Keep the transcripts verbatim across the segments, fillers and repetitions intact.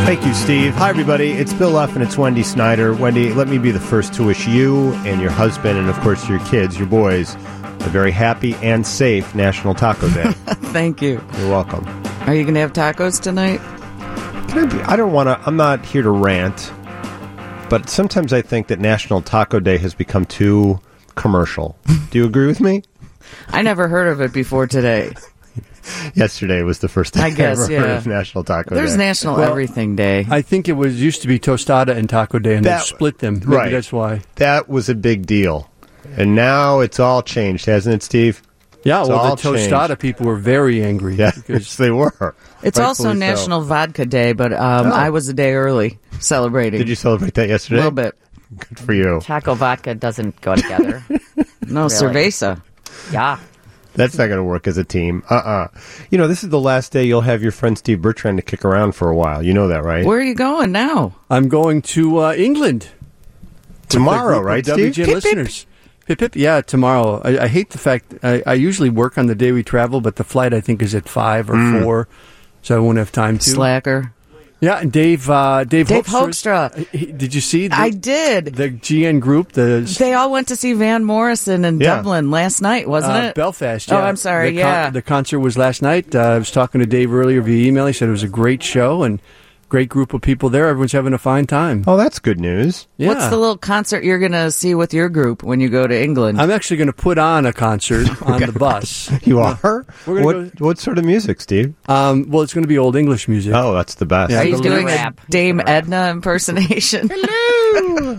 Thank you, Steve. Hi, everybody. It's Bill Luff and it's Wendy Snyder. Wendy, let me be the first to wish you and your husband and, of course, your kids, your boys, a very happy and safe National Taco Day. Thank you. You're welcome. Are you going to have tacos tonight? Can I, be, I don't want to, I'm not here to rant, but sometimes I think that National Taco Day has become too commercial. Do you agree with me? I never heard of it before today. Yesterday was the first time I, guess, I ever yeah. heard of National Taco There's Day. There's National well, Everything Day. I think it was used to be Tostada and Taco Day, and they split them. Maybe right. That's why. That was a big deal. And now it's all changed, hasn't it, Steve? Yeah, it's well, the Tostada changed. people were very angry. Yeah, yes, they were. It's also National so. Vodka Day, but um, oh. I was a day early celebrating. Did you celebrate that yesterday? A little bit. Good for you. Taco vodka doesn't go together. No, really. Cerveza. Yeah. That's not going to work as a team. Uh-uh. You know, this is the last day you'll have your friend Steve Bertrand to kick around for a while. You know that, right? Where are you going now? I'm going to uh, England. Tomorrow, right, Steve? W G N listeners. Pip, pip. Yeah, tomorrow. I, I hate the fact, I, I usually work on the day we travel, but the flight, I think, is at five or mm. four, so I won't have time to. Slacker. Yeah, and Dave uh, Dave, Dave Hoekstra. Hoekstra. He, did you see? The, I did. The G N group. The They all went to see Van Morrison in yeah. Dublin last night, wasn't uh, it? Belfast, yeah. Oh, I'm sorry, the yeah. Con- the concert was last night. Uh, I was talking to Dave earlier via email. He said it was a great show and great group of people there. Everyone's having a fine time. Oh, that's good news. Yeah. What's the little concert you're going to see with your group when you go to England? I'm actually going to put on a concert on the bus. You are? We're what, go, what sort of music, Steve? Um, well, it's going to be Old English music. Oh, that's the best. Yeah, are you doing rap. a Dame Edna impersonation? Hello!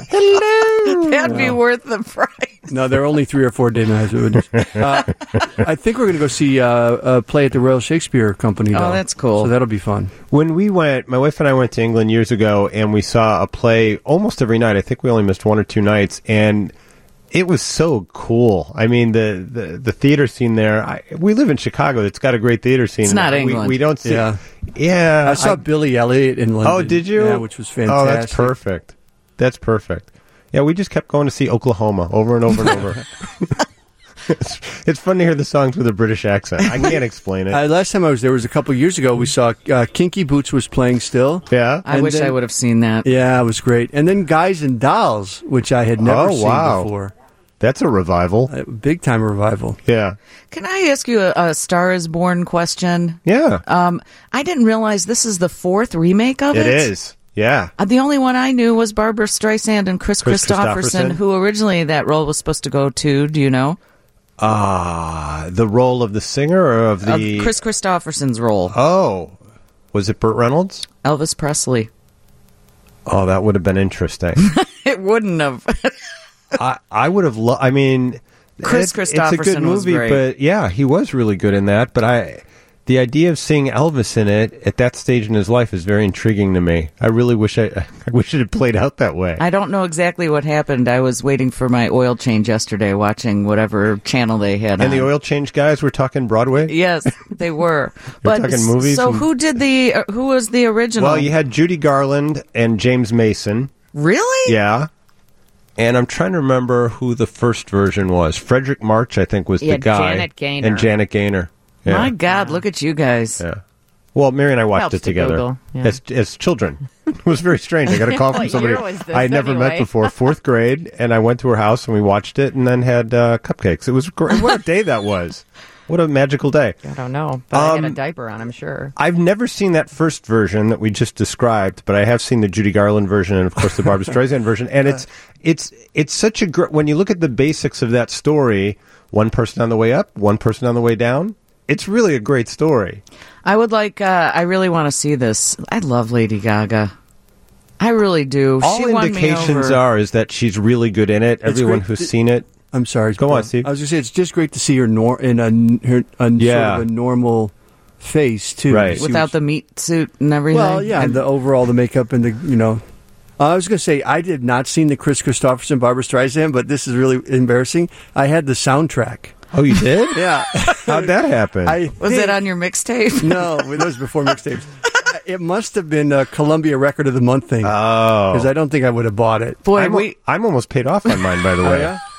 Hello! That'd be worth the price. No, there are only three or four day nights. Uh, I think we're going to go see uh, uh, play at the Royal Shakespeare Company, though. Oh, that's cool. So that'll be fun. When we went, my wife and I went to England years ago, and we saw a play almost every night. I think we only missed one or two nights, and it was so cool. I mean, the, the, the theater scene there, I, we live in Chicago. It's got a great theater scene. It's not we, England. We don't see Yeah. Yeah. I saw I, Billy Elliot in London. Oh, did you? Yeah, which was fantastic. Oh, that's perfect. That's perfect. Yeah, we just kept going to see Oklahoma over and over and over. it's, it's fun to hear the songs with a British accent. I can't explain it. Uh, last time I was there was a couple years ago. We saw uh, Kinky Boots was playing still. Yeah. I And wish then- I would have seen that. Yeah, it was great. And then Guys and Dolls, which I had never Oh, seen wow. before. That's a revival. A big time revival. Yeah. Can I ask you a, a Star is Born question? Yeah. Um, I didn't realize this is the fourth remake of it. It is. Yeah. Uh, the only one I knew was Barbara Streisand and Chris, Chris Christopherson, Christopherson. who originally that role was supposed to go to. Do you know? Ah, the role of the singer or of the... Uh, Chris Christopherson's role. Oh. Was it Burt Reynolds? Elvis Presley. Oh, that would have been interesting. It wouldn't have. I, I would have loved... I mean... Chris it, Christopherson It's a good was movie, great. but yeah, he was really good in that. But I... The idea of seeing Elvis in it at that stage in his life is very intriguing to me. I really wish I, I wish it had played out that way. I don't know exactly what happened. I was waiting for my oil change yesterday, watching whatever channel they had and on. the oil change guys were talking Broadway? Yes, they were. but talking movies So and- who did the? Uh, who was the original? Well, you had Judy Garland and James Mason. Really? Yeah. And I'm trying to remember who the first version was. Frederick March, I think, was Yeah, the guy. Janet Gaynor. And Janet Gaynor. Yeah. My God, look at you guys. Yeah. Well, Mary and I watched Helps it to together Google, yeah. as as children. It was very strange. I got a call from What somebody year was this, I had never met anyway? before, fourth grade, and I went to her house and we watched it, and then had uh, cupcakes. It was great. What a day that was! What a magical day. I don't know, but I had a Um, diaper on, I'm sure. I've never seen that first version that we just described, but I have seen the Judy Garland version and, of course, the Barbra Streisand version. And it's it's it's such a gr- when you look at the basics of that story, one person on the way up, one person on the way down. It's really a great story. I would like. Uh, I really want to see this. I love Lady Gaga. I really do. All she won me indications over. are is that she's really good in it. Everyone great who's to- seen it. I'm sorry. Go Bill. on, Steve. I was going to say, it's just great to see her nor- in a, her, a Yeah. sort of a normal face, too. Right. She Without was- the meat suit and everything. Well, yeah, the overall, the makeup and the, you know. Uh, I was going to say, I did not see the Chris Christopherson, Barbra Streisand, but this is really embarrassing. I had the soundtrack. Oh, you did? Yeah. How'd that happen? Was I it think- on your mixtape? No, it was before mixtapes. It must have been a Columbia Record of the Month thing. oh. Because I don't think I would have bought it. Boy, I'm, we. I'm almost paid off on mine, by the Oh, way. yeah?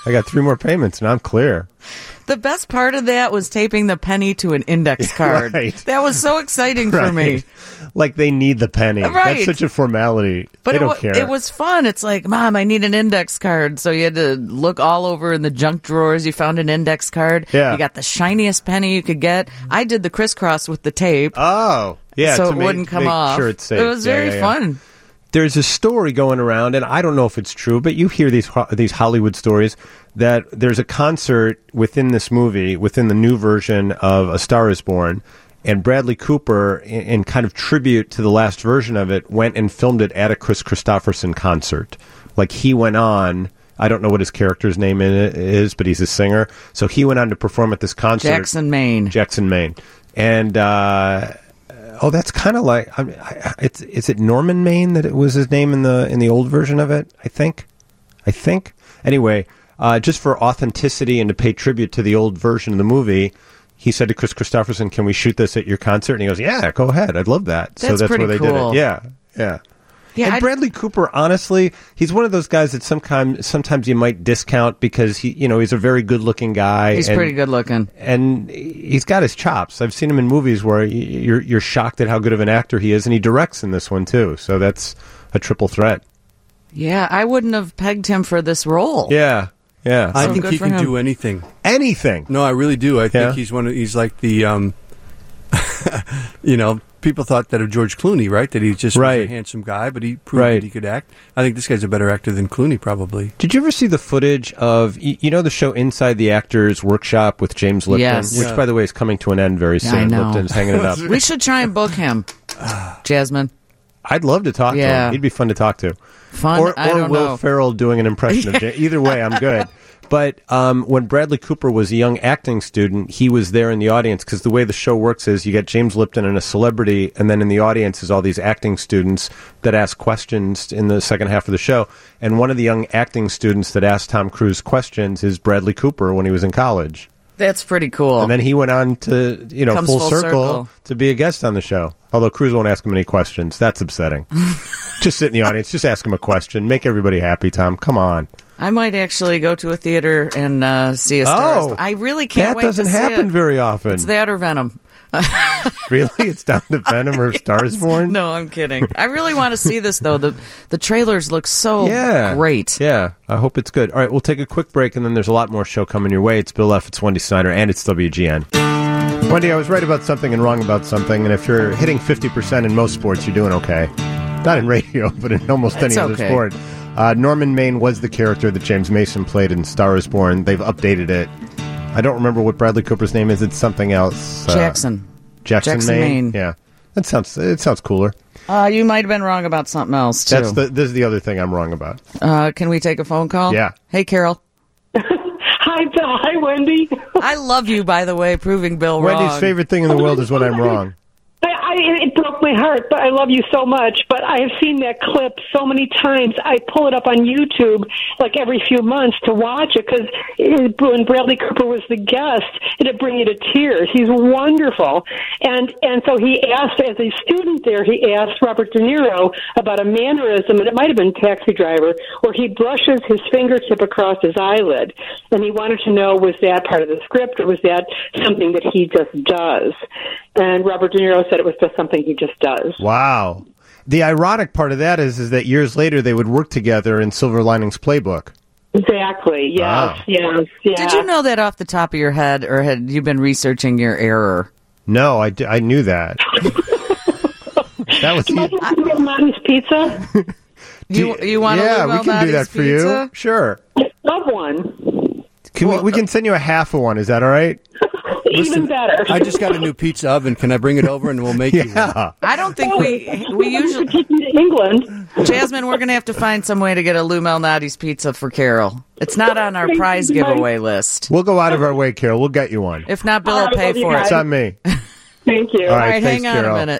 I got three more payments, and I'm clear. The best part of that was taping the penny to an index card. Right. That was so exciting for me. Like they need the penny. Right. That's such a formality. But they it, don't wa- care. it was fun. It's like, Mom, I need an index card. So you had to look all over in the junk drawers. You found an index card. Yeah. You got the shiniest penny you could get. I did the crisscross with the tape. Oh, yeah. so to it make- wouldn't come make off. Sure it's safe. It was Yeah, very yeah, yeah. fun. There's a story going around, and I don't know if it's true, but you hear these ho- these Hollywood stories that there's a concert within this movie, within the new version of A Star Is Born, and Bradley Cooper, in, in kind of tribute to the last version of it, went and filmed it at a Chris Christopherson concert. Like he went on. I don't know what his character's name in it is, but he's a singer. So he went on to perform at this concert. Jackson, Maine. Jackson, Maine. And, uh, oh, that's kind of like, I, I, it's, is it Norman Maine that it was his name in the, in the old version of it? I think. I think. Anyway, uh, just for authenticity and to pay tribute to the old version of the movie, he said to Chris Christopherson, "Can we shoot this at your concert?" And he goes, "Yeah, go ahead. I'd love that." so That's that's pretty where they cool. did it. Yeah. Yeah. Yeah, and I'd- Bradley Cooper, honestly, he's one of those guys that sometimes sometimes you might discount because he, you know, he's a very good-looking guy. He's and, pretty good looking. and he's got his chops. I've seen him in movies where y- you're you're shocked at how good of an actor he is, and he directs in this one too. So that's a triple threat. Yeah, I wouldn't have pegged him for this role. Yeah, yeah. I So think good he for can him. do anything. Anything. No, I really do. I think Yeah? he's one of he's like the um you know, people thought that of George Clooney, right? That he just was Right. a handsome guy, but he proved Right. that he could act. I think this guy's a better actor than Clooney, probably. Did you ever see the footage of y- you know the show Inside the Actors Workshop with James Lipton, Yes. which Yeah. by the way is coming to an end very Yeah, soon. I know. Lipton's hanging it up. We should try and book him, Jasmine. I'd love to talk to Yeah. him. He'd be fun to talk to. Fun? Or, I or don't Will know. Ferrell doing an impression of James. Either way, I'm good. But um, when Bradley Cooper was a young acting student, he was there in the audience because the way the show works is you get James Lipton and a celebrity, and then in the audience is all these acting students that ask questions in the second half of the show. And one of the young acting students that asked Tom Cruise questions is Bradley Cooper when he was in college. That's pretty cool. And then he went on to, you know, Comes full, full circle, circle. to be a guest on the show. Although Cruise won't ask him any questions. That's upsetting. Just sit in the audience. Just ask him a question. Make everybody happy, Tom. Come on. I might actually go to a theater and uh, see a Star Is Oh, Born. I really can't That wait doesn't to see happen it. very often. It's that or Venom. Really? It's down to Venom or Star Is Born? No, I'm kidding. I really want to see this, though. The the trailers look so Yeah. great. Yeah. I hope it's good. All right. We'll take a quick break, and then there's a lot more show coming your way. It's Bill F. It's Wendy Snyder, and it's W G N. Wendy, I was right about something and wrong about something, and if you're hitting fifty percent in most sports, you're doing okay. Not in radio, but in almost any It's other okay. sport. Uh, Norman Maine was the character that James Mason played in Star Is Born. They've updated it. I don't remember what Bradley Cooper's name is. It's something else. Uh, Jackson. Jackson, Jackson, Maine? Maine. Yeah. That sounds, it sounds cooler. Uh, you might have been wrong about something else, too. That's the, this is the other thing I'm wrong about. uh, can we take a phone call? Yeah. Hey, Carol. Hi, Bill. Hi, Wendy. I love you, by the way, proving Bill Wendy's wrong. favorite thing in the world is when I'm wrong. I, I, it broke my heart, but I love you so much. But I have seen that clip so many times. I pull it up on YouTube like every few months to watch it because when Bradley Cooper was the guest, it'd bring you to tears. He's wonderful. And and so he asked, as a student there, he asked Robert De Niro about a mannerism, and it might have been Taxi Driver, where he brushes his fingertip across his eyelid. And he wanted to know, was that part of the script or was that something that he just does? And Robert De Niro said it was just something he just does. Wow. The ironic part of that is, is that years later they would work together in Silver Linings Playbook. Exactly. Yes. Wow. Yes. Yes. Did you know that off the top of your head, or had you been researching your error? No, I, d- I knew that. That was Do you want to get Martin's pizza? You you want to yeah, we can do that for you. pizza? Sure. Love one. Can we, we can send you a half of one. Is that all right? Even better. I just got a new pizza oven. Can I bring it over and we'll make you one? Yeah. I don't think we we usually. Take me to England. Jasmine, we're going to have to find some way to get a Lou Malnati's pizza for Carol. It's not on our Thank prize you, giveaway list. We'll go out of our way, Carol. We'll get you one. If not, Bill All will right, pay love you for guys. It's it. on me. Thank you. All All right, right, thanks, hang on Carol. a minute.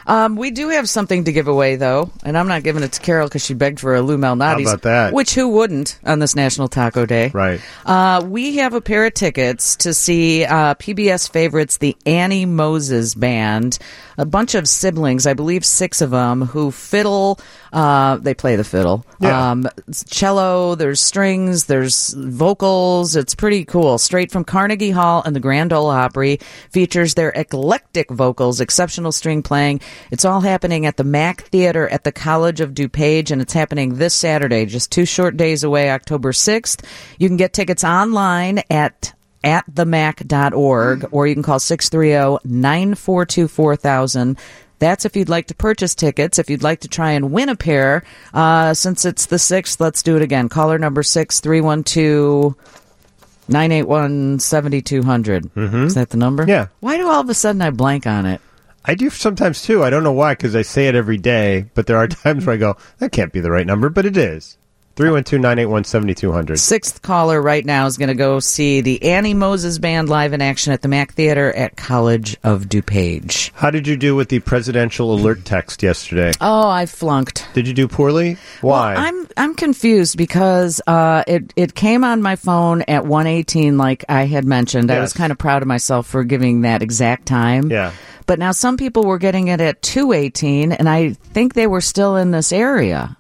Um, we do have something to give away, though, and I'm not giving it to Carol because she begged for a Lou Malnati's. How about that? Which who wouldn't on this National Taco Day? Right. Uh, we have a pair of tickets to see uh, P B S favorites, the Annie Moses Band. A bunch of siblings, I believe six of them, who fiddle. Uh, they play the fiddle. Yeah. Um, cello, there's strings, there's vocals. It's pretty cool. Straight from Carnegie Hall and the Grand Ole Opry. Features their eclectic vocals, exceptional string playing. It's all happening at the Mac Theater at the College of DuPage, and it's happening this Saturday, just two short days away, October sixth. You can get tickets online at at the mac dot org, or you can call six three zero, nine four two, four thousand. That's if you'd like to purchase tickets. If you'd like to try and win a pair, uh, since it's the sixth, let's do it again. Caller number six three one two, nine eight one, seven two zero zero. Mm-hmm. Is that the number? Yeah. Why do all of a sudden I blank on it? I do sometimes, too. I don't know why, because I say it every day, but there are times where I go, that can't be the right number, but it is. three one two, nine eight one, seven two zero zero. Sixth caller right now is going to go see the Annie Moses Band live in action at the Mac Theater at College of DuPage. How did you do with the presidential alert text yesterday? Oh, I flunked. Did you do poorly? Why? Well, I'm I'm confused because uh, it it came on my phone at one eighteen, like I had mentioned. I Yes. was kind of proud of myself for giving that exact time. Yeah. But now some people were getting it at two eighteen, and I think they were still in this area.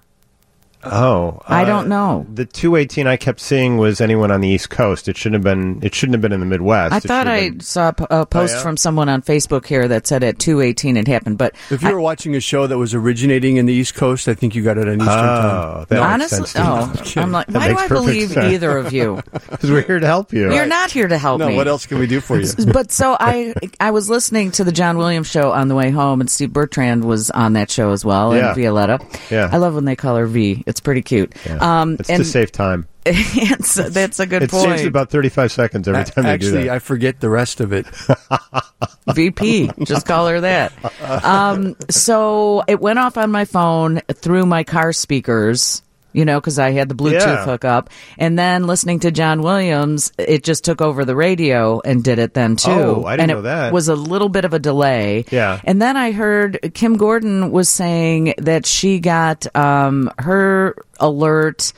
Oh, I uh, don't know. The two eighteen I kept seeing was anyone on the East Coast. It shouldn't have been. It shouldn't have been in the Midwest. I It thought should have I been- saw a p- a post yeah? from someone on Facebook here that said at two eighteen it happened, but If you were watching a show that was originating in the East Coast, I think you got it on Eastern Oh, time. that honestly, makes sense. oh, I'm like, That why do makes I perfect believe sense. either of you? Because we're here to help you. You're not here to help No, me. what else can we do for you? But so I I was listening to the John Williams show on the way home, and Steve Bertrand was on that show as well, Yeah. and Violetta. Yeah. I love when they call her V. It's pretty cute. Yeah. Um, it's and to save time. it's, that's a good It point. saves about thirty-five seconds every time they do Actually, that. I forget the rest of it. V P, just call her that. Um, so it went off on my phone through my car speakers. You know, because I had the Bluetooth Yeah. hookup. And then listening to John Williams, it just took over the radio and did it then, too. Oh, I didn't and know it that. was a little bit of a delay. Yeah. And then I heard Kim Gordon was saying that she got um, her alert,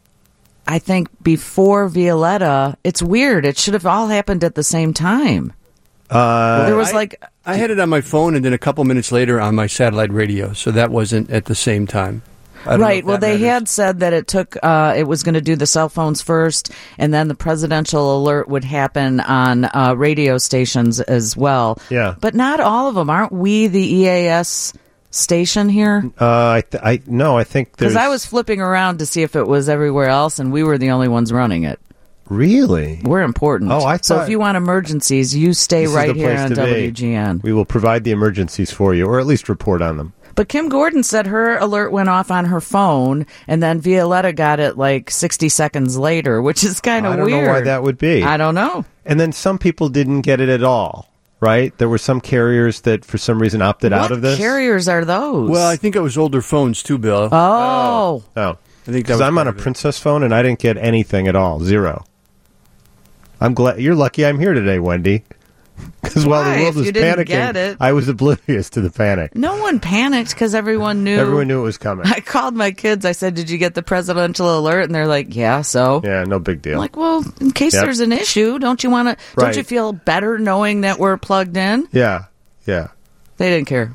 I think, before Violetta. It's weird. It should have all happened at the same time. Uh, there was I- like... I had it on my phone and then a couple minutes later on my satellite radio, so that wasn't at the same time. I don't know Right. if Well, that they matters. had said that it took, uh, it was going to do the cell phones first, and then the presidential alert would happen on uh, radio stations as well. Yeah. But not all of them. Aren't we the E A S station here? uh, I, th- I no, I think there's Because I was flipping around to see if it was everywhere else, and we were the only ones running it. really. We're important. Oh, I So thought- if you want emergencies, you stay This is right the here place on to be. W G N. We will provide the emergencies for you, or at least report on them. But Kim Gordon said her alert went off on her phone, and then Violetta got it like sixty seconds later, which is kind of I don't weird. know why that would be. I don't know. And then some people didn't get it at all, right? There were some carriers that, for some reason, opted what out of this. carriers are those? Well, I think it was older phones too, Bill. oh, Oh, I think that because was I'm on part a of it. Princess phone and I didn't get anything at all, zero. I'm glad you're lucky I'm here today, Wendy. Because while Why? the world If was you didn't panicking, get it. I was oblivious to the panic. no one panicked because everyone knew. Everyone knew it was coming. I called my kids. I said, "Did you get the presidential alert?" And they're like, "Yeah." So, Yeah, no big deal. I'm like, well, in case Yep. there's an issue, don't you want to? Right. Don't you feel better knowing that we're plugged in? yeah, yeah. They didn't care.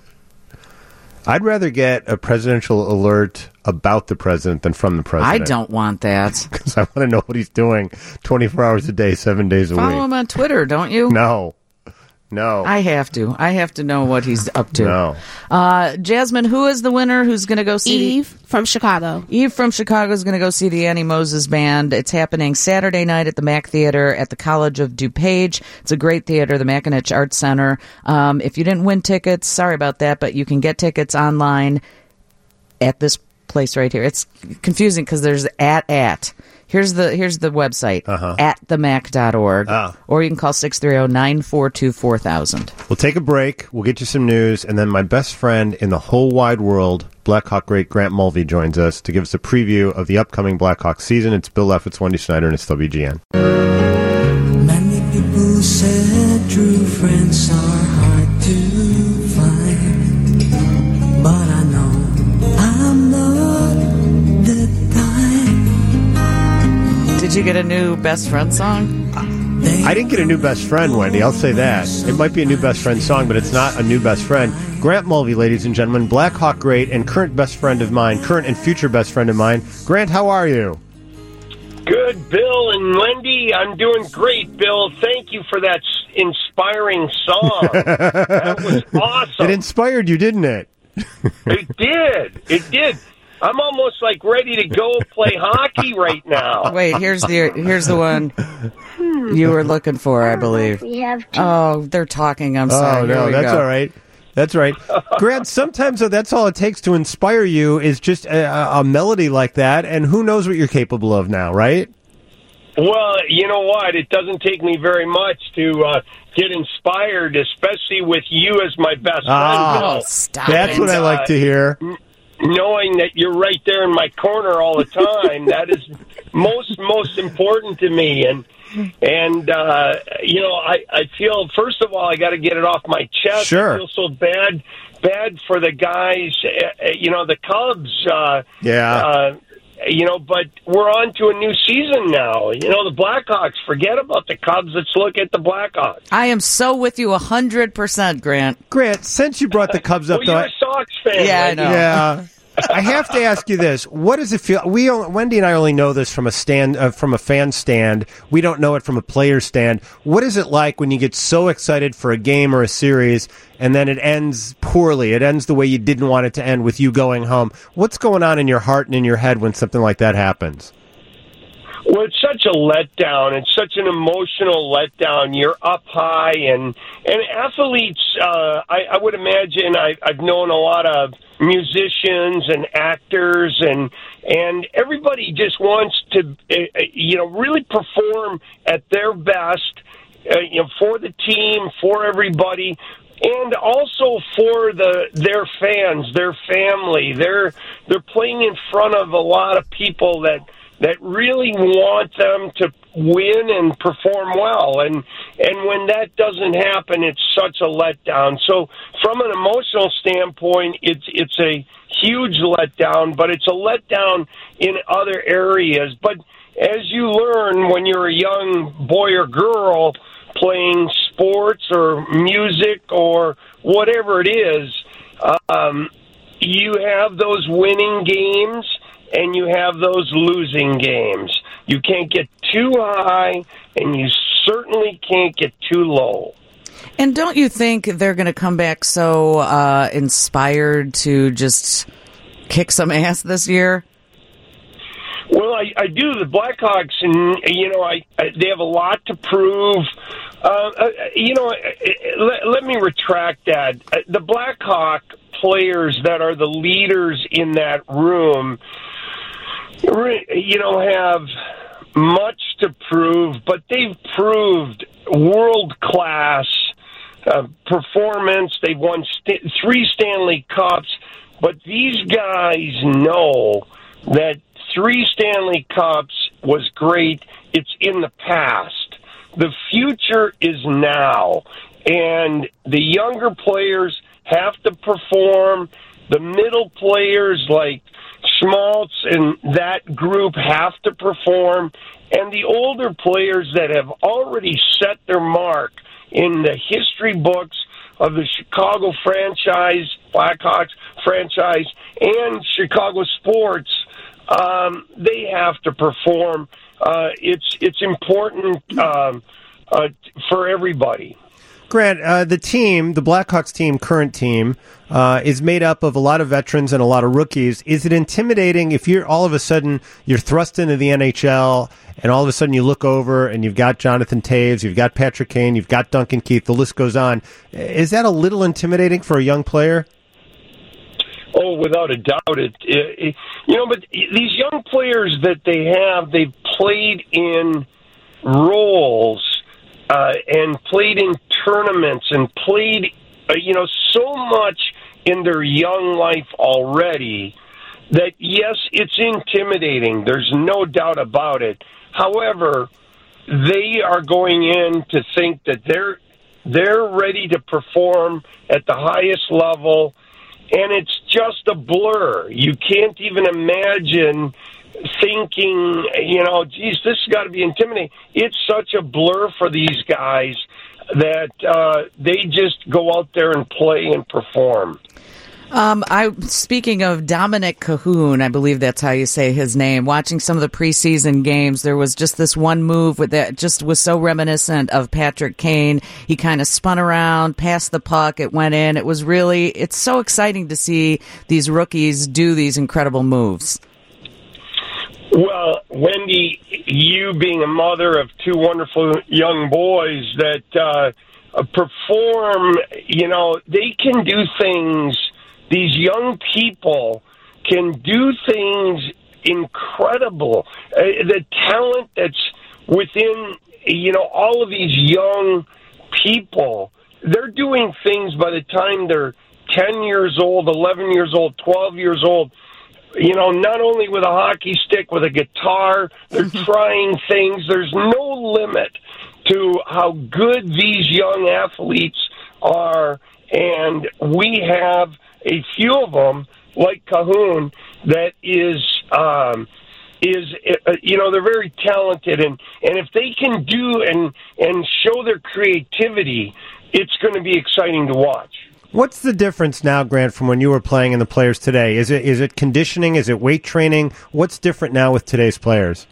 I'd rather get a presidential alert about the president than from the I president. don't want that. Because I want to know what he's doing twenty-four hours a day, seven days a Follow week. him on Twitter, don't you? No. No. I have to. I have to know what he's up to. No. Uh, Jasmine, who is the winner? Who's going to go see the- Eve from Chicago. Eve from Chicago is going to go see the Annie Moses Band. It's happening Saturday night at the Mac Theater at the College of DuPage. It's a great theater, the Mackinac Arts Center. Um, if you didn't win tickets, sorry about that, but you can get tickets online at this place right here. It's confusing because there's at at. Here's the here's the website, Uh-huh. at the mac dot org. Ah. Or you can call six three zero, nine four two, four thousand. We'll take a break. We'll get you some news. And then my best friend in the whole wide world, Blackhawk great Grant Mulvey, joins us to give us a preview of the upcoming Blackhawk season. It's Bill Leffitz, Wendy Snyder, and it's W G N. Many people said true friends are hard to find. get a new best friend song? I didn't get a new best friend, Wendy. I'll say that. It might be a new best friend song, but it's not a new best friend. Grant Mulvey, ladies and gentlemen, Black Hawk great and current best friend of mine, current and future best friend of mine. Grant, how are you? Good, Bill and Wendy. I'm doing great, Bill. Thank you for that inspiring song. That was awesome. It inspired you, didn't it? It did. It did. I'm almost like ready to go play hockey right now. Wait, here's the here's the one you were looking for, I believe. We have to. Oh, they're talking. I'm sorry. Oh, Here no, we that's go. all right. That's right. Grant, sometimes though, that's all it takes to inspire you is just a, a melody like that, and who knows what you're capable of now, right? Well, you know what? It doesn't take me very much to uh, get inspired, especially with you as my best Ah, friend, Bill. Oh, stop That's it. what I like to hear. Knowing that you're right there in my corner all the time, that is most most important to me. And and uh, you know, I, I feel first of all I got to get it off my chest. Sure. I feel so bad bad for the guys. Uh, you know, the Cubs. Uh, Yeah. Uh, you know, but we're on to a new season now. You know, the Blackhawks. Forget about the Cubs. Let's look at the Blackhawks. I am so with you one hundred percent, Grant. Grant, since you brought the Cubs up, Well, though, you're I- a Sox fan. Yeah, I Wendy. know. yeah, I have to ask you this: what does it feel? We only, Wendy and I only know this from a stand, uh, from a fan stand. We don't know it from a player stand. What is it like when you get so excited for a game or a series, and then it ends poorly? It ends the way you didn't want it to end, with you going home. What's going on in your heart and in your head when something like that happens? Well, it's such a letdown. It's such an emotional letdown. You're up high, and and athletes. Uh, I, I would imagine I, I've known a lot of musicians and actors, and and everybody just wants to, uh, you know, really perform at their best, uh, you know, for the team, for everybody. And also for the their fans, their family. They're they're playing in front of a lot of people that. that really want them to win and perform well. And and when that doesn't happen, it's such a letdown. So from an emotional standpoint, it's it's a huge letdown, but it's a letdown in other areas. But as you learn when you're a young boy or girl playing sports or music or whatever it is, um, you have those winning games, and you have those losing games. You can't get too high, and you certainly can't get too low. And don't you think they're going to come back so uh, inspired to just kick some ass this year? Well, I, I do. The Blackhawks, and you know, I, I they have a lot to prove. Uh, uh, you know, let, let me retract that. The Blackhawk players that are the leaders in that room, you know, have much to prove, but they've proved world-class uh, performance. They've won st- three Stanley Cups, but these guys know that three Stanley Cups was great. It's in the past. The future is now, and the younger players have to perform. The middle players like Schmaltz and that group have to perform, and the older players that have already set their mark in the history books of the Chicago franchise, Blackhawks franchise, and Chicago sports, um, they have to perform. Uh, it's it's important um, uh, for everybody. Grant, uh, the team, the Blackhawks team, current team, uh, is made up of a lot of veterans and a lot of rookies. Is it intimidating if you're all of a sudden you're thrust into the N H L and all of a sudden you look over and you've got Jonathan Toews, you've got Patrick Kane, you've got Duncan Keith, the list goes on. Is that a little intimidating for a young player? Oh, without a doubt, it, it, it. You know, but these young players that they have, they've played in roles uh, and played in tournaments and played, uh, you know, so much in their young life already that, yes, it's intimidating. There's no doubt about it. However, they are going in to think that they're they're ready to perform at the highest level, and it's just a blur. You can't even imagine thinking, you know, geez, this has got to be intimidating. It's such a blur for these guys that uh, they just go out there and play and perform. Um, I speaking of Dominic Cahoon, I believe that's how you say his name. Watching some of the preseason games, there was just this one move with that just was so reminiscent of Patrick Kane. He kind of spun around, passed the puck, it went in. It was really, it's so exciting to see these rookies do these incredible moves. Well, Wendy, you being a mother of two wonderful young boys that uh, perform, you know, they can do things. These young people can do things incredible. Uh, the talent that's within, you know, all of these young people, they're doing things by the time they're ten years old, eleven years old, twelve years old. You know, not only with a hockey stick, with a guitar, they're trying things. There's no limit to how good these young athletes are, and we have a few of them, like Cahoon, that is, um, is uh, you know, they're very talented, and, and if they can do and and show their creativity, it's going to be exciting to watch. What's the difference now, Grant, from when you were playing and the players today? Is it is it conditioning? Is it weight training? What's different now with today's players?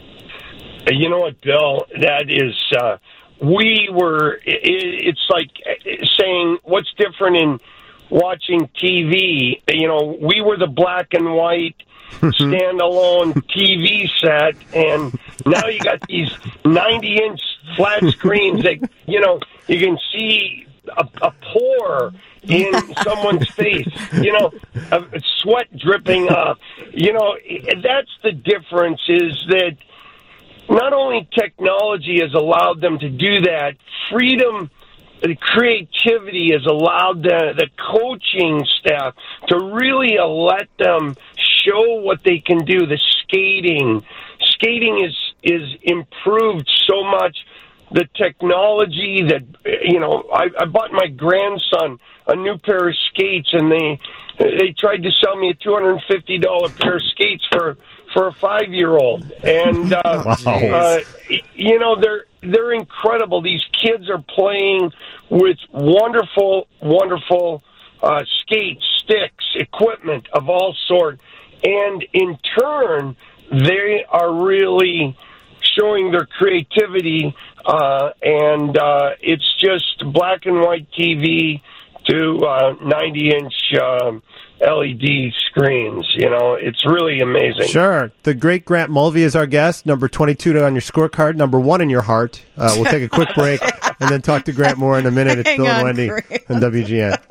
You know what, Bill? That is, uh, we were, it, it's like saying what's different in watching T V. You know, we were the black and white standalone T V set, and now you got these ninety-inch flat screens that, you know, you can see a, a pore in someone's face, you know, a, a sweat dripping up. You know, that's the difference, is that not only technology has allowed them to do that, freedom, the creativity has allowed the, the coaching staff to really uh, let them show what they can do. The skating, skating is is improved so much. The technology that, you know, I, I bought my grandson a new pair of skates, and they they tried to sell me a two hundred fifty dollars pair of skates for for a five-year-old, and uh, wow. uh, you know, they're they're incredible. These kids are playing with wonderful, wonderful uh, skates, sticks, equipment of all sorts, and in turn, they are really showing their creativity, uh, and uh, it's just black and white T V to uh, ninety-inch um, L E D screens. You know, it's really amazing. Sure. The great Grant Mulvey is our guest, number twenty-two on your scorecard, number one in your heart. Uh, we'll take a quick break and then talk to Grant more in a minute. It's Hang Bill and on, Wendy Grant. on W G N.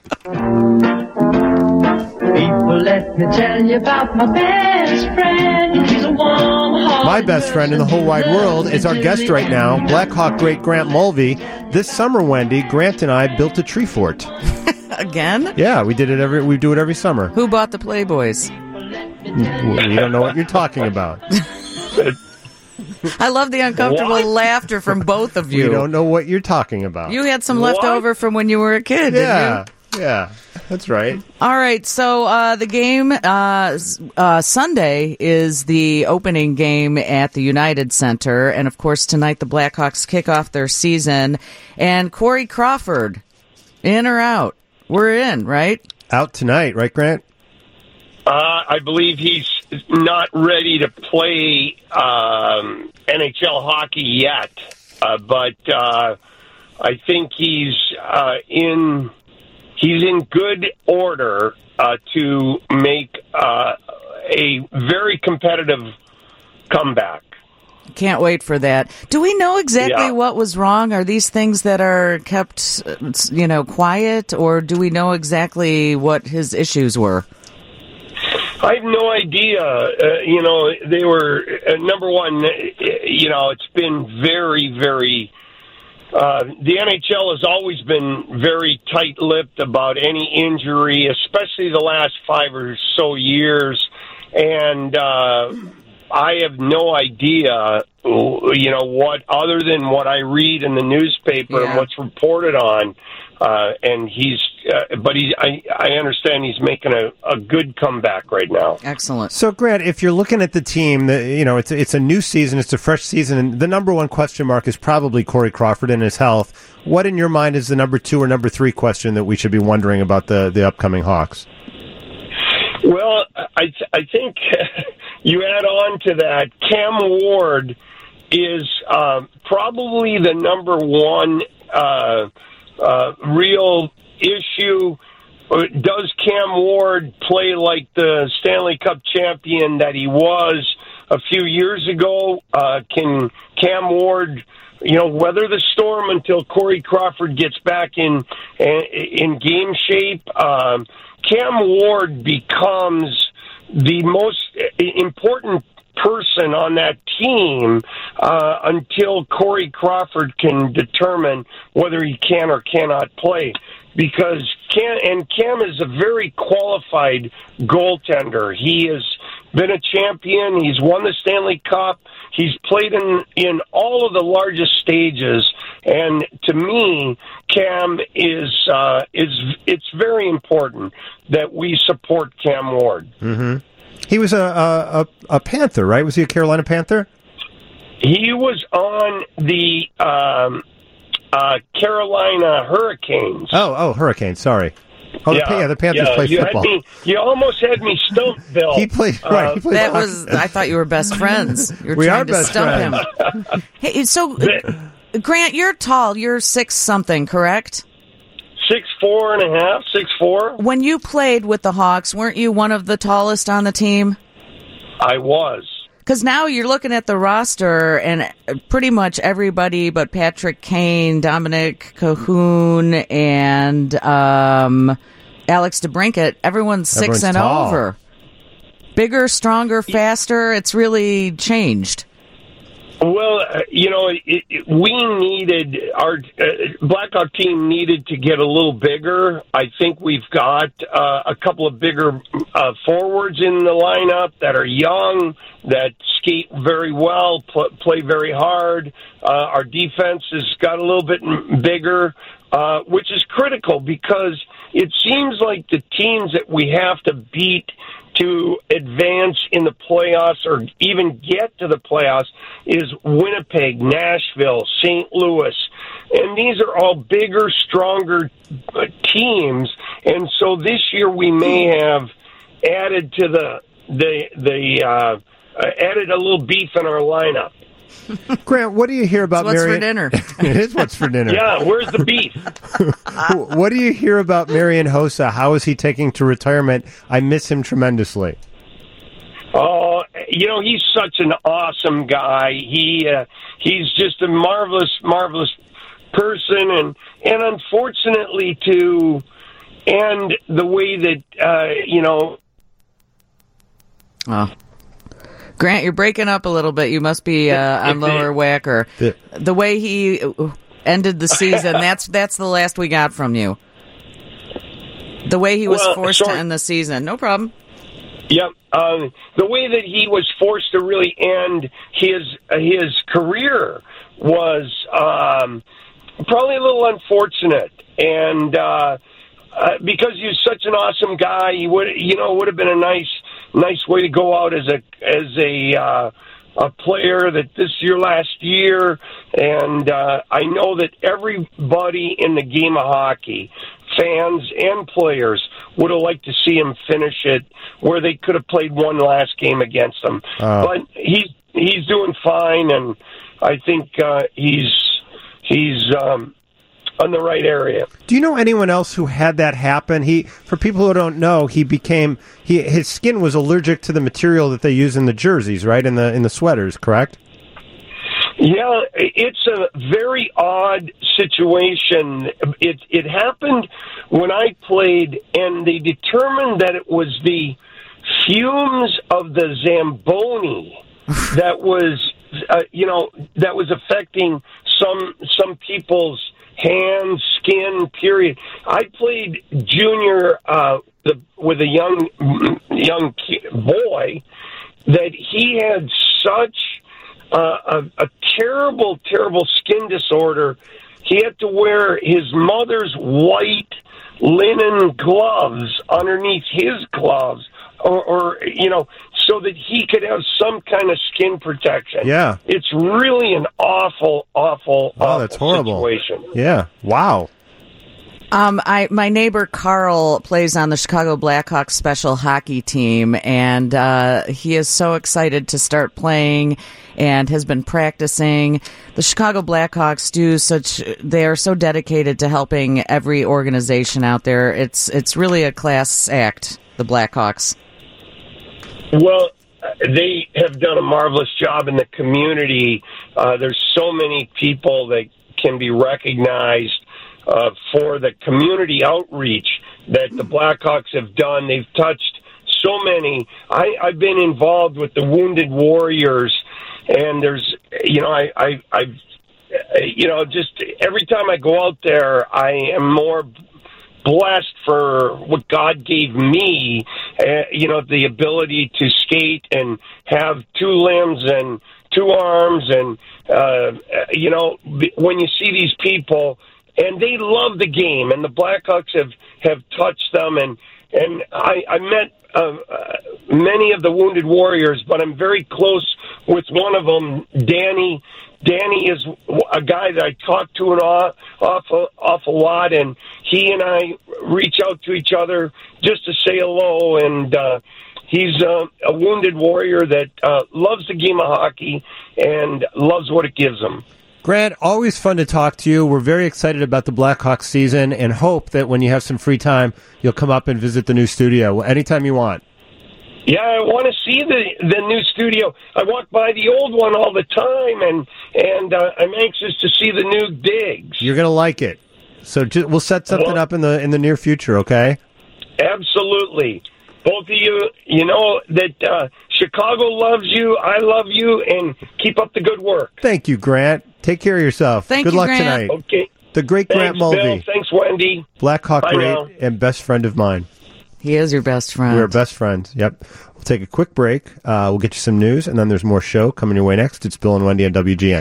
People, let me tell you about my best friend. He's a warm-hearted My best friend in the whole wide world is our guest right now, Blackhawk great Grant Mulvey. This summer, Wendy, Grant and I built a tree fort. Again? Yeah, we did it every. We do it every summer. Who bought the Playboys? We don't know what you're talking about. I love the uncomfortable What? laughter from both of We you. don't know what you're talking about. You had some What? left over from when you were a kid, yeah, didn't you? yeah, that's right. All right, so uh, the game uh, s- uh, Sunday is the opening game at the United Center, and of course tonight the Blackhawks kick off their season. And Corey Crawford, in or out? We're in, right? Out tonight, right, Grant? Uh, I believe he's not ready to play um, N H L hockey yet, uh, but uh, I think he's uh, in he's in good order uh, to make uh, a very competitive comeback. Can't wait for that. Do we know exactly Yeah. what was wrong? Are these things that are kept, uh, you know, quiet, or do we know exactly what his issues were? I have no idea. Uh, you know, they were, uh, number one, uh, you know, it's been very, very, uh, the N H L has always been very tight-lipped about any injury, especially the last five or so years. And uh, I have no idea, you know, what, other than what I read in the newspaper Yeah. and what's reported on, uh, and he's. Uh, but he, I, I understand he's making a, a good comeback right now. Excellent. So, Grant, if you're looking at the team, the, you know, it's it's a new season, it's a fresh season, and the number one question mark is probably Corey Crawford and his health. What, in your mind, is the number two or number three question that we should be wondering about the, the upcoming Hawks? Well, I th- I think you add on to that, Cam Ward is uh, probably the number one uh, uh, real issue. Does Cam Ward play like the Stanley Cup champion that he was a few years ago? Uh, can Cam Ward, you know, weather the storm until Corey Crawford gets back in in game shape? Um, Cam Ward becomes the most important person on that team uh, until Corey Crawford can determine whether he can or cannot play. Because Cam, and Cam is a very qualified goaltender. He has been a champion. He's won the Stanley Cup. He's played in, in all of the largest stages. And to me, Cam is uh, is it's very important that we support Cam Ward. Mm-hmm. He was a, a a Panther, right? Was he a Carolina Panther? He was on the um, uh, Carolina Hurricanes. Oh, oh, Hurricanes. Sorry. Oh, yeah, the, yeah, the Panthers yeah, play you football. Had me, you almost had me stumped, Bill. He played right. He played That hockey. was. I thought you were best friends. You were We trying are to best stump friends. him. Hey, so uh, Grant, you're tall. You're six something, correct? Six four and a half, six four. When you played with the Hawks, weren't you one of the tallest on the team? I was. Because now you're looking at the roster, and pretty much everybody but Patrick Kane, Dominic Cahoon, and um, Alex DeBrincat, everyone's six Everyone's and tall. over. Bigger, stronger, faster. It's really changed. Well, uh, you know, it, it, we needed, our uh, Blackhawk team needed to get a little bigger. I think we've got uh, a couple of bigger uh, forwards in the lineup that are young, that skate very well, pl- play very hard. Uh, our defense has got a little bit bigger, uh, which is critical because it seems like the teams that we have to beat to advance in the playoffs or even get to the playoffs is Winnipeg, Nashville, Saint Louis. And these are all bigger, stronger uh, teams. And so this year we may have added to the, the, the, uh, uh added a little beef in our lineup. Grant, what do you hear about What's Marian? for dinner? It is what's for dinner. Yeah, where's the beef? What do you hear about Marian Hossa? How is he taking to retirement? I miss him tremendously. Oh, you know, he's such an awesome guy. He uh, he's just a marvelous, marvelous person, and and unfortunately, to end the way that uh, you know. Oh. Grant, you're breaking up a little bit. You must be uh, on lower whack, or The- the way he ended the season. That's that's the last we got from you. The way he was Well, forced sorry. to end the season. No problem. Yep, um, the way that he was forced to really end his his career was um, probably a little unfortunate, and uh, uh, because he was such an awesome guy, he would you know would have been a nice nice way to go out as a as a uh, a player that this year last year, and uh, I know that everybody in the game of hockey, fans and players, would have liked to see him finish it where they could have played one last game against them. Uh. But he's he's doing fine, and I think uh, he's he's um, on the right area. Do you know anyone else who had that happen? He, for people who don't know, he became he his skin was allergic to the material that they use in the jerseys, right? In the in the sweaters, correct? Yeah, it's a very odd situation. It it happened when I played, and they determined that it was the fumes of the Zamboni that was, uh, you know, that was affecting some some people's hands, skin. Period. I played junior uh, the, with a young young boy that he had such. Uh, a, a terrible, terrible skin disorder. he had to wear his mother's white linen gloves underneath his gloves, or, or you know, so that he could have some kind of skin protection. Yeah. It's really an awful, awful, Oh, awful that's horrible. situation. Yeah. Wow. Um, I my neighbor Carl plays on the Chicago Blackhawks special hockey team, and uh, he is so excited to start playing, and has been practicing. The Chicago Blackhawks do such; they are so dedicated to helping every organization out there. It's it's really a class act. The Blackhawks. Well, they have done a marvelous job in the community. Uh, there's so many people that can be recognized uh, for the community outreach that the Blackhawks have done. They've touched so many. I, I've been involved with the Wounded Warriors, and there's, you know, I, I, I've, you know, just every time I go out there, I am more blessed for what God gave me, uh, you know, the ability to skate and have two limbs and two arms. And, uh, you know, when you see these people, and they love the game, and the Blackhawks have, have touched them. And, and I, I met uh, uh, many of the Wounded Warriors, but I'm very close with one of them, Danny. Danny is a guy that I talk to an awful, awful lot, and he and I reach out to each other just to say hello. And uh, he's uh, a Wounded Warrior that uh, loves the game of hockey and loves what it gives him. Grant, always fun to talk to you. We're very excited about the Blackhawks season and hope that when you have some free time, you'll come up and visit the new studio anytime you want. Yeah, I want to see the the new studio. I walk by the old one all the time, and and uh, I'm anxious to see the new digs. You're going to like it. So ju- we'll set something Well, up in the in the near future, okay? Absolutely. Both of you, you know that uh, Chicago loves you, I love you, and keep up the good work. Thank you, Grant. Take care of yourself. Thank Good you, luck Grant. tonight. Okay. The great Grant Thanks, Bill. Mulvey, Thanks, Wendy. Blackhawk Bye great now. and best friend of mine. He is your best friend. We're best friends. Yep. We'll take a quick break. Uh, we'll get you some news, and then there's more show coming your way next. It's Bill and Wendy on W G N.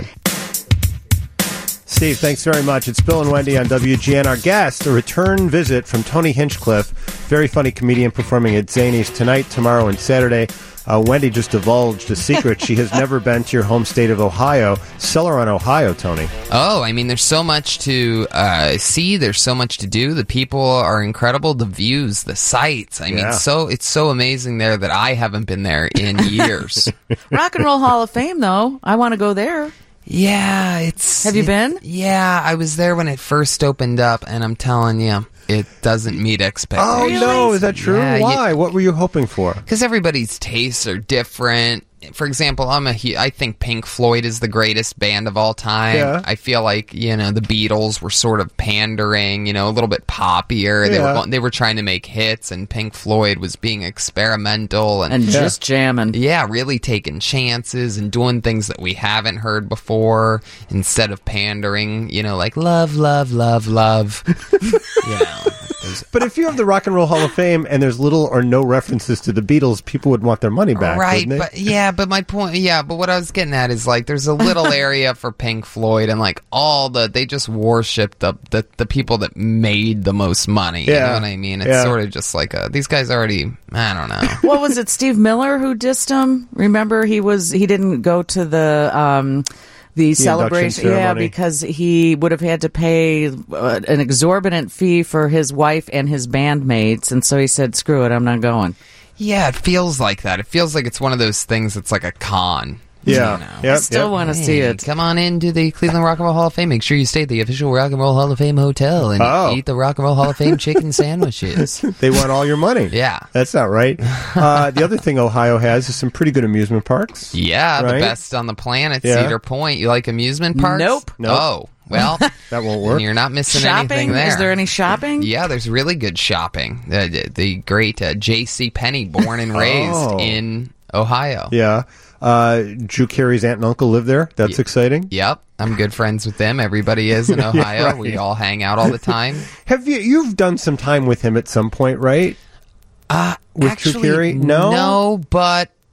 Steve, thanks very much. It's Bill and Wendy on W G N. Our guest, a return visit from Tony Hinchcliffe, very funny comedian performing at Zany's tonight, tomorrow, and Saturday. Uh, Wendy just divulged a secret. She has never been to your home state of Ohio. Sell her on Ohio, Tony. Oh, I mean, there's so much to uh, see. There's so much to do. The people are incredible. The views, the sights. I Yeah. mean, so it's so amazing there that I haven't been there in years. Rock and Roll Hall of Fame, though. I want to go there. Yeah, it's... Have you it- been? Yeah, I was there when it first opened up, and I'm telling you, it doesn't meet Oh, expectations. no. Is that true? Yeah, you- Why? What were you hoping for? Because everybody's tastes are different. For example, I'm a hu- I think Pink Floyd is the greatest band of all time. Yeah. I feel like, you know, the Beatles were sort of pandering, you know, a little bit poppier. They Yeah. were going, they were trying to make hits, and Pink Floyd was being experimental and, And just jamming. yeah, really taking chances and doing things that we haven't heard before instead of pandering, you know, like love, love, love, love. you know. there's- But if you have the Rock and Roll Hall of Fame and there's little or no references to the Beatles, people would want their money back, right, wouldn't they? but yeah, but my point, yeah, but what I was getting at is like there's a little area for Pink Floyd, and like all the they just worship the the, the people that made the most money. You Yeah. know what I mean? It's Yeah. sort of just like a, these guys already. I don't know. What was it, Steve Miller who dissed him? Remember, he was he didn't go to the um, the, celebration, induction yeah, ceremony. because he would have had to pay uh, an exorbitant fee for his wife and his bandmates, and so he said, "Screw it, I'm not going." Yeah, it feels like that. It feels like it's one of those things that's like a con. Yeah. You know? Yep, I still yep. want to see Hey, it. Come on into the Cleveland Rock and Roll Hall of Fame. Make sure you stay at the official Rock and Roll Hall of Fame hotel and Oh. eat the Rock and Roll Hall of Fame chicken sandwiches. They want all your money. Yeah. That's not right. Uh, the other thing Ohio has is some pretty good amusement parks. Yeah, Right? the best on the planet, Yeah. Cedar Point. You like amusement parks? Nope. Nope. Oh, well, That won't work. you're not missing Shopping? anything there. Is there any shopping? Yeah, there's really good shopping. Uh, the, the great uh, J C. Penney, born and raised Oh. in Ohio. Yeah. Uh, Drew Carey's aunt and uncle live there. That's Ye- exciting. Yep, I'm good friends with them. Everybody is in Ohio. right. We all hang out all the time. Have you? You've done some time with him at some point, right? Uh, With Drew actually, Carey? No? no, but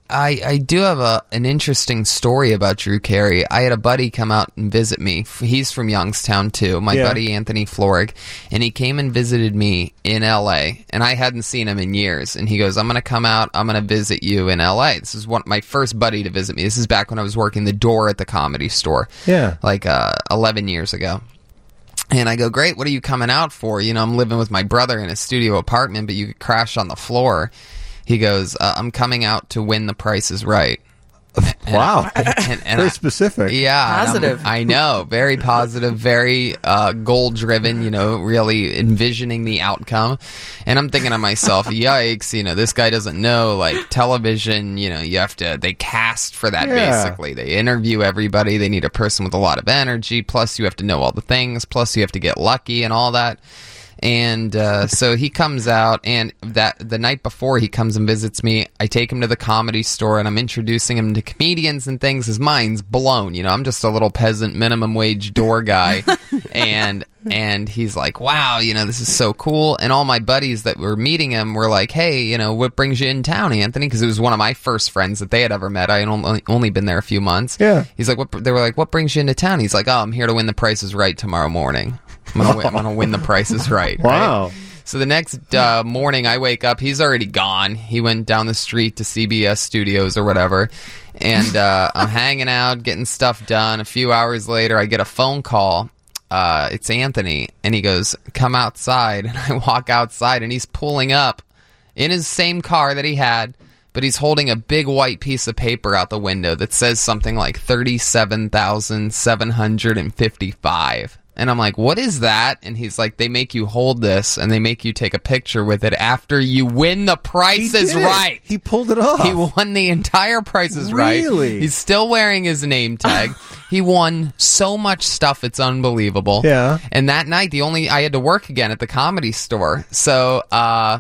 I, I do have a an interesting story about Drew Carey. I had a buddy come out and visit me. He's from Youngstown, too. My Yeah. buddy, Anthony Florig. And he came and visited me in L A. And I hadn't seen him in years. And he goes, I'm going to come out. I'm going to visit you in L A. This is one my first buddy to visit me. This is back when I was working the door at the Comedy Store. Yeah. Like uh, eleven years ago. And I go, great, what are you coming out for? You know, I'm living with my brother in a studio apartment, but you could crash on the floor. He goes, uh, I'm coming out to win The Price is Right. And, Wow. and, and Very I- specific. Yeah. and I'm- Positive. I know. Very positive, very uh, goal-driven, you know, really envisioning the outcome. And I'm thinking to myself, yikes, you know, this guy doesn't know, like, television, you know, you have to, they cast for that, Yeah. basically. They interview everybody. They need a person with a lot of energy. Plus, you have to know all the things. Plus, you have to get lucky and all that. And uh, so he comes out, and that the night before he comes and visits me, I take him to the Comedy Store, and I'm introducing him to comedians and things. His mind's blown. You know, I'm just a little peasant minimum wage door guy, and and he's like, wow, you know, this is so cool. And all my buddies that were meeting him were like, hey, you know, what brings you in town, Anthony? Because it was one of my first friends that they had ever met. I had only, only been there a few months. Yeah. He's like, what? They were like, what brings you into town? He's like, oh, I'm here to win The Price is Right tomorrow morning. I'm gonna, win, I'm gonna win The Price is Right. Wow. Right? So the next uh, morning, I wake up. He's already gone. He went down the street to C B S Studios or whatever, and uh, I'm hanging out, getting stuff done. A few hours later, I get a phone call. Uh, it's Anthony, and he goes, "Come outside." And I walk outside, and he's pulling up in his same car that he had, but he's holding a big white piece of paper out the window that says something like thirty-seven thousand seven hundred fifty-five. And I'm like, what is that? And he's like, they make you hold this, and they make you take a picture with it after you win The Price He is did it. Right. He pulled it off. He won the entire Price is Right. Really? He's still wearing his name tag. He won so much stuff, it's unbelievable. Yeah. And that night, the only I had to work again at the Comedy Store. So, uh...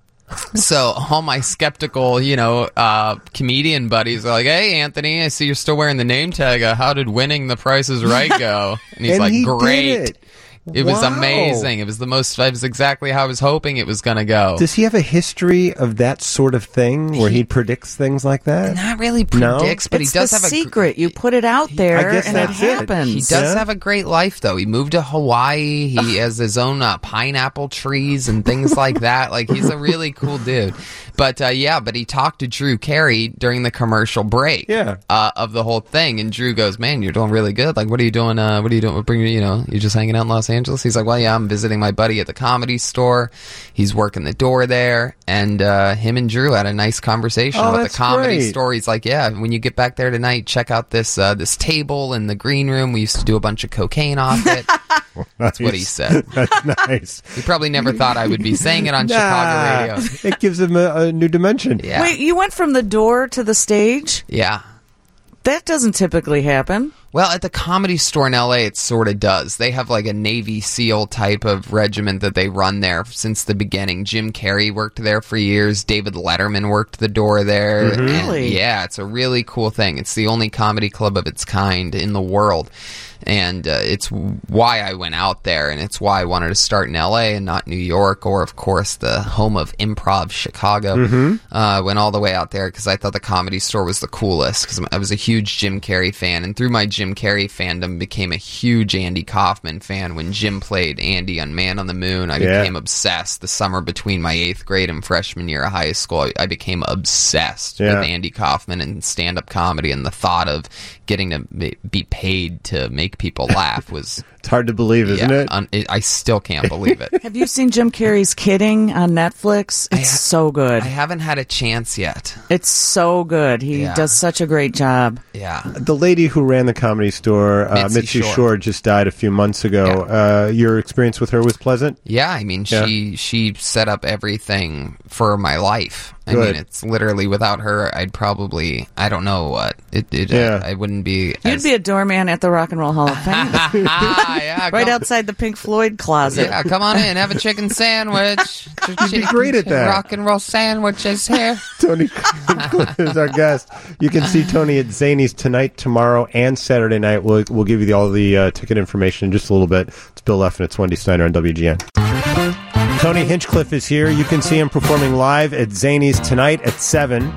So all my skeptical, you know, uh, comedian buddies are like, "Hey, Anthony, I see you're still wearing the name tag. Uh, how did winning The Price is Right go?" And he's And like, he did "Great." it. It was Wow. amazing. It was the most. It was exactly how I was hoping it was going to go. Does he have a history of that sort of thing where he, predicts things like that? Not really No? predicts, but it's he does the have a gr- secret. You put it out there, I guess and that's it it. happens. He does Yeah. have a great life, though. He moved to Hawaii. He has his own uh, pineapple trees and things like that. Like, he's a really cool dude. But, uh, yeah, but he talked to Drew Carey during the commercial break Yeah. uh, of the whole thing. And Drew goes, man, you're doing really good. Like, what are you doing? Uh, what are you doing? What bring you, you know, you're just hanging out in Los Angeles? He's like, well, yeah, I'm visiting my buddy at the Comedy Store. He's working the door there. And uh, him and Drew had a nice conversation Oh, about the that's Comedy great. Store. He's like, yeah, when you get back there tonight, check out this uh, this table in the green room. We used to do a bunch of cocaine off it. That's what he said. That's nice. He probably never thought I would be saying it on Chicago Nah, radio. It gives him a, a new dimension. Yeah. Wait, you went from the door to the stage? Yeah. That doesn't typically happen. Well, at the Comedy Store in L A, it sort of does. They have like a Navy SEAL type of regiment that they run there since the beginning. Jim Carrey worked there for years. David Letterman worked the door there. And Really? yeah, it's a really cool thing. It's the only comedy club of its kind in the world. And uh, it's why I went out there, and it's why I wanted to start in L A and not New York, or, of course, the home of improv, Chicago. Mm-hmm. Uh, went all the way out there because I thought the Comedy Store was the coolest, because I was a huge Jim Carrey fan, and through my Jim Carrey fandom, became a huge Andy Kaufman fan. When Jim played Andy on Man on the Moon, I Yeah. became obsessed. The summer between my eighth grade and freshman year of high school, I, I became obsessed Yeah. with Andy Kaufman and stand-up comedy, and the thought of getting to be- be paid to make people laugh was It's hard to believe, isn't yeah, it? un- it? I still can't believe it. Have you seen Jim Carrey's Kidding on Netflix? It's ha- so good. I haven't had a chance yet. It's so good. He Yeah. does such a great job. Yeah. The lady who ran the Comedy Store, uh, Mitzi Mitzi Shore. Shore, just died a few months ago. Uh, your experience with her was pleasant? Yeah, I mean, Yeah. she she set up everything for my life. I Good. mean, it's literally without her, I'd probably, I don't know what. It, it Yeah. I, I wouldn't be. You'd as, be a doorman at the Rock and Roll Hall of Fame. ah, yeah, right come, outside the Pink Floyd closet. Yeah, come on in, have a chicken sandwich. You'd be great at that. Rock and roll sandwiches here. Tony Cliff is our guest. You can see Tony at Zany's tonight, tomorrow, and Saturday night. We'll, we'll give you the, all the uh, ticket information in just a little bit. It's Bill Leff and it's Wendy Steiner on W G N. Tony Hinchcliffe is here. You can see him performing live at Zany's tonight at seven, tomorrow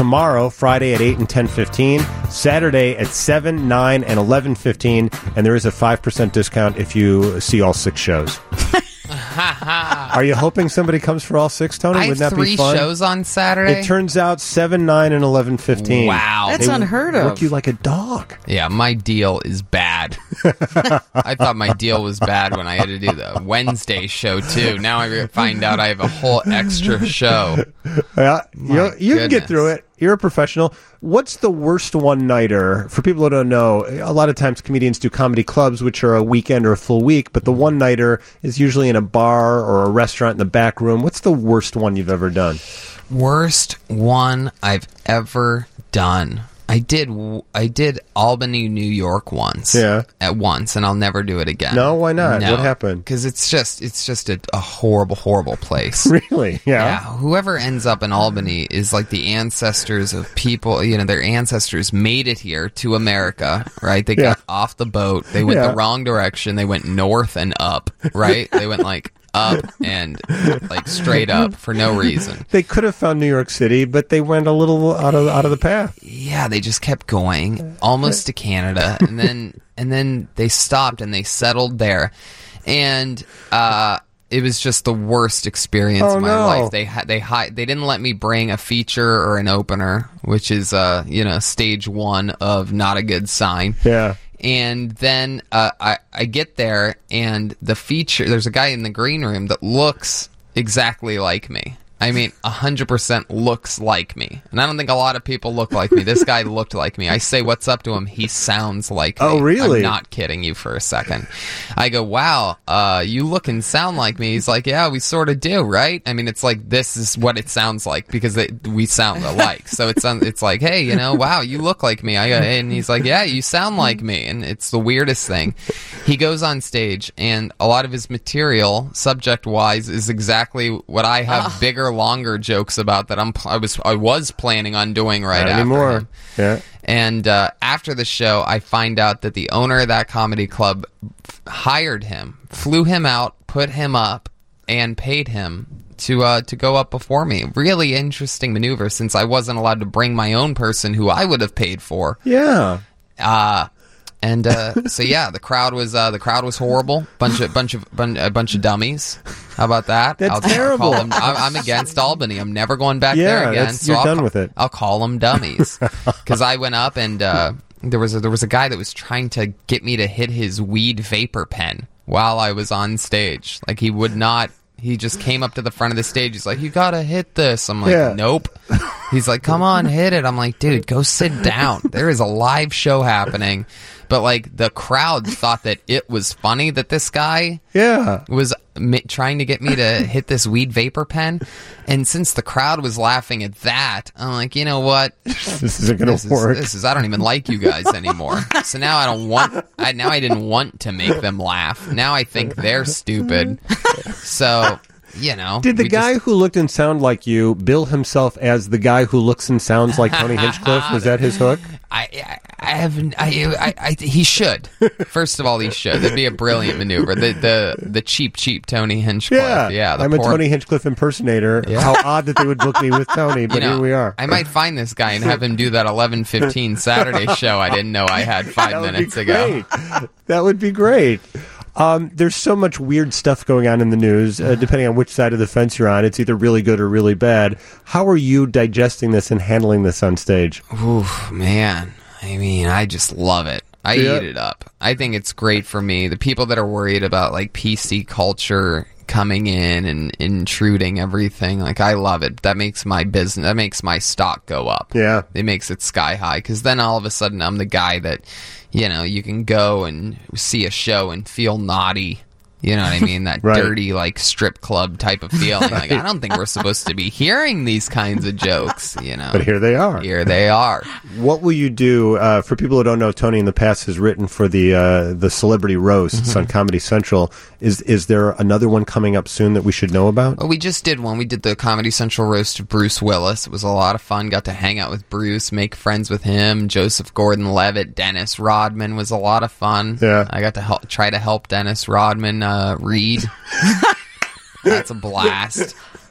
tomorrow, Friday at eight and ten fifteen, Saturday at seven, nine, and eleven fifteen, and there is a five percent discount if you see all six shows. Are you hoping somebody comes for all six, Tony? I Wouldn't have that three be fun? shows on Saturday. It turns out seven, nine, and eleven fifteen. Wow. That's They unheard work of. you like a dog. Yeah, my deal is bad. I thought my deal was bad when I had to do the Wednesday show, too. Now I find out I have a whole extra show. Yeah, My you, you can get goodness. through it. You're a professional. What's the worst one-nighter? For people who don't know, a lot of times comedians do comedy clubs, which are a weekend or a full week, but the one-nighter is usually in a bar or a restaurant in the back room. What's the worst one you've ever done? Worst one I've ever done. I did I did Albany, New York once. Yeah. At once, and I'll never do it again. No, why not? No, What happened? Because it's just it's just a, a horrible, horrible place. Really? Yeah. Yeah, whoever ends up in Albany is like the ancestors of people, you know, their ancestors made it here to America, right? They got Yeah. off the boat. They went Yeah. the wrong direction. They went north and up, right? They went like up and like straight up for no reason. They could have found New York City, but they went a little out of out of the path. Yeah, they just kept going almost to Canada, and then and then they stopped and they settled there, and uh, it was just the worst experience Oh, of my no. life. They had they hi- they didn't let me bring a feature or an opener, which is uh you know stage one of not a good sign. Yeah. And then uh, I, I get there, and the feature, there's a guy in the green room that looks exactly like me. I mean, one hundred percent looks like me. And I don't think a lot of people look like me. This guy looked like me. I say what's up to him. He sounds like me. Oh, really? I'm not kidding you for a second. I go, wow, uh, you look and sound like me. He's like, yeah, we sort of do, right? I mean, it's like, this is what it sounds like because it, we sound alike. So it's um, it's like, hey, you know, wow, you look like me. I go, and he's like, yeah, you sound like me. And it's the weirdest thing. He goes on stage, and a lot of his material, subject-wise, is exactly what I have bigger, longer jokes about that I'm I was I was planning on doing right Not after anymore. him. Yeah. And uh, after the show, I find out that the owner of that comedy club f- hired him, flew him out, put him up, and paid him to uh, to go up before me. Really interesting maneuver, since I wasn't allowed to bring my own person who I would have paid for. Yeah. Uh and uh, so yeah, the crowd was uh, the crowd was horrible. Bunch of bunch of bun- a bunch of dummies. How about that? That's I'll, terrible. I'll call them, I'm, I'm against Albany. I'm never going back Yeah, there again. that's- So you're I'll done ca- with it. I'll call them dummies because I went up and uh, there was a, there was a guy that was trying to get me to hit his weed vapor pen while I was on stage. Like he would not. He just came up to the front of the stage. He's like, "You gotta hit this." I'm like, Yeah. "Nope." He's like, "Come on, hit it." I'm like, "Dude, go sit down. There is a live show happening." But like the crowd thought that it was funny that this guy Yeah. was mi- trying to get me to hit this weed vapor pen, and since the crowd was laughing at that, I'm like, you know what? This isn't going This to is, work. this is I don't even like you guys anymore. So now I don't want. I now I didn't want to make them laugh. Now I think they're stupid. So you know, Did the we guy just- who looked and sounded like you bill himself as the guy who looks and sounds like Tony Hinchcliffe? Was that his hook? I, I, I haven't. I, I, I, he should. First of all, he should. That'd be a brilliant maneuver. The, the, the cheap, cheap Tony Hinchcliffe. Yeah. Yeah. the I'm a poor- Tony Hinchcliffe impersonator. How odd that they would book me with Tony, but You know, here we are. I might find this guy and have him do that eleven fifteen Saturday show I didn't know I had five That would minutes be ago. great. That would be great. Um, there's so much weird stuff going on in the news, uh, depending on which side of the fence you're on. It's either really good or really bad. How are you digesting this and handling this on stage? Oof, man. I mean, I just love it. I Yeah. eat it up. I think it's great for me. The people that are worried about like P C culture coming in and intruding everything, like I love it. That makes my business, that makes my stock go up. Yeah. It makes it sky high because then all of a sudden I'm the guy that, you know, you can go and see a show and feel naughty. You know what I mean? That Right. dirty, like, strip club type of feeling. Like, I don't think we're supposed to be hearing these kinds of jokes, you know? But here they are. Here they are. What will you do uh, for people who don't know? Tony in the past has written for the uh, the celebrity roasts Mm-hmm. on Comedy Central. Is is there another one coming up soon that we should know about? Well, we just did one. We did the Comedy Central roast of Bruce Willis. It was a lot of fun. Got to hang out with Bruce, make friends with him. Joseph Gordon-Levitt, Dennis Rodman was a lot of fun. Yeah. I got to help, try to help Dennis Rodman uh, read. That's a blast.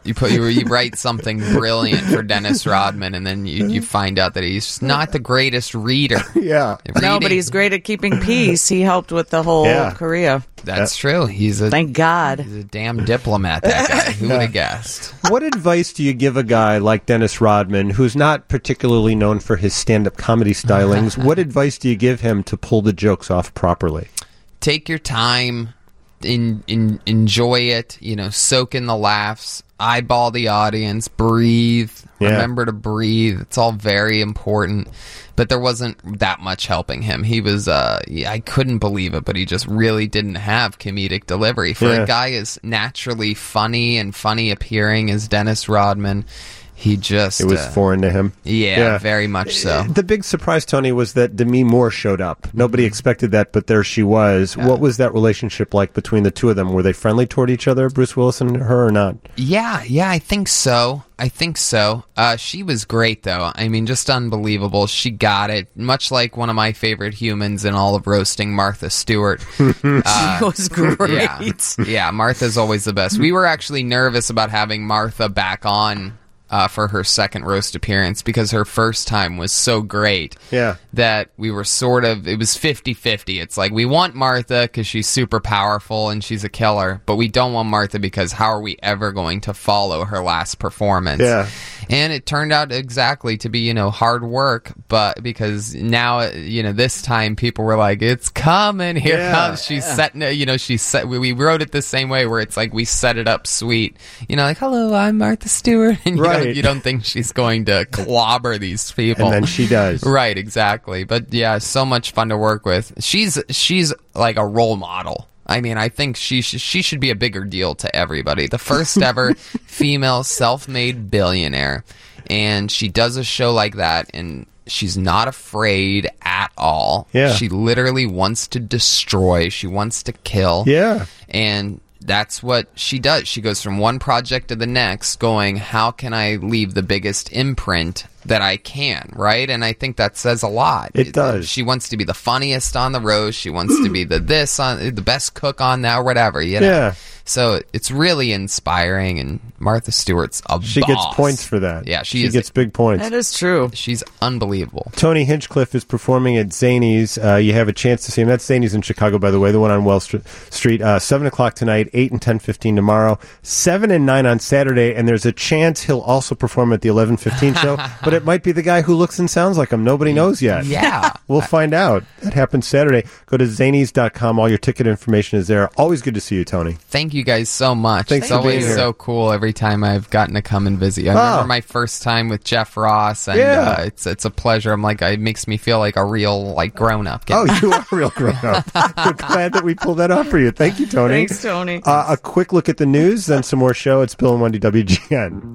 You put you, you write something brilliant for Dennis Rodman, and then you, you find out that he's not the greatest reader. Yeah. No, but he's great at keeping peace. He helped with the whole Yeah. Korea. That's true. He's a Thank God. he's a damn diplomat. That guy. Who would have guessed? What advice do you give a guy like Dennis Rodman, who's not particularly known for his stand-up comedy stylings? What advice do you give him to pull the jokes off properly? Take your time, in, in, enjoy it, you know, soak in the laughs, eyeball the audience, breathe, Yeah. remember to breathe. It's all very important. But there wasn't that much helping him. He was, uh, I couldn't believe it, but he just really didn't have comedic delivery. For Yeah. a guy as naturally funny and funny appearing as Dennis Rodman, he just... It was uh, foreign to him. Yeah, Yeah. very much so. The big surprise, Tony, was that Demi Moore showed up. Nobody expected that, but there she was. Yeah. What was that relationship like between the two of them? Were they friendly toward each other, Bruce Willis and her, or not? Yeah, yeah, I think so. I think so. Uh, she was great, though. I mean, just unbelievable. She got it. Much like one of my favorite humans in all of roasting, Martha Stewart. Uh, It was great. yeah, yeah, Martha's always the best. We were actually nervous about having Martha back on uh, for her second roast appearance because her first time was so great. Yeah. That we were sort of, it was fifty-fifty. It's like, we want Martha because she's super powerful and she's a killer, but we don't want Martha because how are we ever going to follow her last performance? Yeah. And it turned out exactly to be, you know, hard work, but because now, you know, this time people were like, it's coming, here Yeah. comes, she's setting it, you know, she set, we, we wrote it the same way where it's like we set it up sweet, you know, like, hello, I'm Martha Stewart, and you, Right. don't, you don't think she's going to clobber these people. And then she does. Right, exactly. But yeah, so much fun to work with. She's she's like a role model. I mean, I think she sh- she should be a bigger deal to everybody. The first ever female self-made billionaire, and she does a show like that, and she's not afraid at all. Yeah. She literally wants to destroy. She wants to kill. Yeah. And that's what she does. She goes from one project to the next going, how can I leave the biggest imprint that I can, right? And I think that says a lot. It does. She wants to be the funniest on the roast. She wants to be the this on the best cook on that or whatever, you know? Yeah. So it's really inspiring, and Martha Stewart's a She boss. gets points for that. Yeah, she, she is, gets big points. That is true. she's unbelievable. Tony Hinchcliffe is performing at Zany's. Uh, you have a chance to see him. That's Zany's in Chicago, by the way, the one on Wells St- Street. Uh, seven o'clock tonight, eight and ten fifteen tomorrow, seven and nine on Saturday, and there's a chance he'll also perform at the eleven fifteen show, but it might be the guy who looks and sounds like him. Nobody knows yet. Yeah. We'll find out. That happens Saturday. Go to zanies dot com. All your ticket information is there. Always good to see you, Tony. Thank you guys so much. Thanks it's for being always here. so cool every time I've gotten to come and visit you. I Oh. remember my first time with Jeff Ross, and Yeah. uh, it's it's a pleasure. I'm like, it makes me feel like a real like grown up. Oh, you are a real grown up. We're glad that we pulled that off for you. Thank you, Tony. Thanks, Tony. Uh, a quick look at the news, then some more show. It's Bill and Wendy W G N.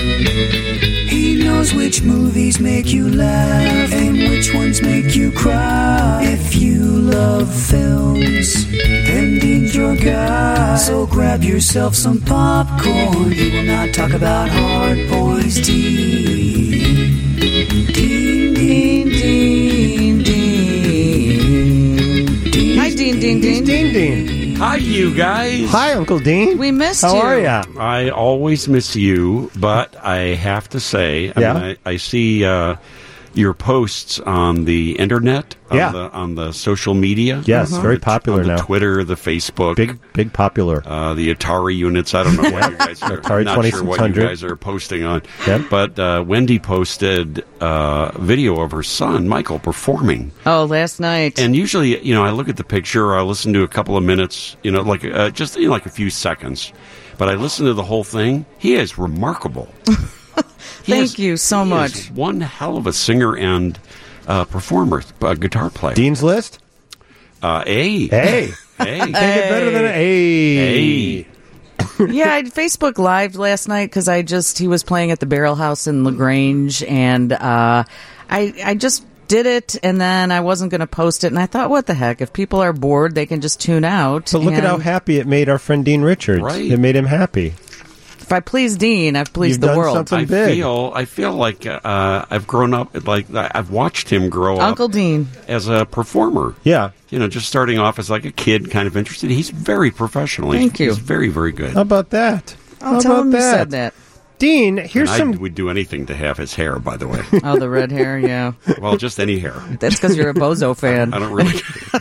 He knows which movies make you laugh and which ones make you cry. If you love films, then Dean's your guy. So grab yourself some popcorn. He will not talk about hard boys. Dean, Dean, Dean, Dean, Dean, Dean. Hi, Dean, Dean, Dean. Dean Dean. Hi, you guys. Hi, Uncle Dean. We missed How you. are ya? I always miss you, but I have to say, I, Yeah? mean, I, I see uh, your posts on the internet, on, Yeah. the, on the social media. Yes, On very the- popular on the now. Twitter, the Facebook, Big, big popular. uh, the Atari units. I don't know what you guys are. Atari I'm not sure what you twenty-six hundred. guys are posting on. Yep. But uh, Wendy posted uh, a video of her son Michael performing. Oh, last night. And usually, you know, I look at the picture, or I listen to a couple of minutes, you know, like uh, just you know, like a few seconds. But I listen to the whole thing. He is remarkable. He Thank is- you so he much. is one hell of a singer and uh, performer, uh, guitar player. Dean's List? Uh, hey, Hey. hey, Can't get better than a hey. hey. Yeah, I Facebook Lived last night because I just he was playing at the Barrel House in LaGrange, and uh, I I just did it, and then I wasn't going to post it, and I thought, what the heck? If people are bored, they can just tune out. But look at and how happy it made our friend Dean Richards. Right. It made him happy. If I please Dean, I've pleased You've the done world. something I big. feel, I feel like uh, I've grown up, like I've watched him grow Uncle up Dean. as a performer. Yeah. You know, just starting off as like a kid, kind of interested. He's very professional. He's, Thank you. He's very, very good. How about that? I'll How tell about him you that? said that. Dean, here's And some. I would do anything to have his hair, by the way. Oh, the red hair, yeah. Well, just any hair. That's because you're a Bozo fan. I don't really.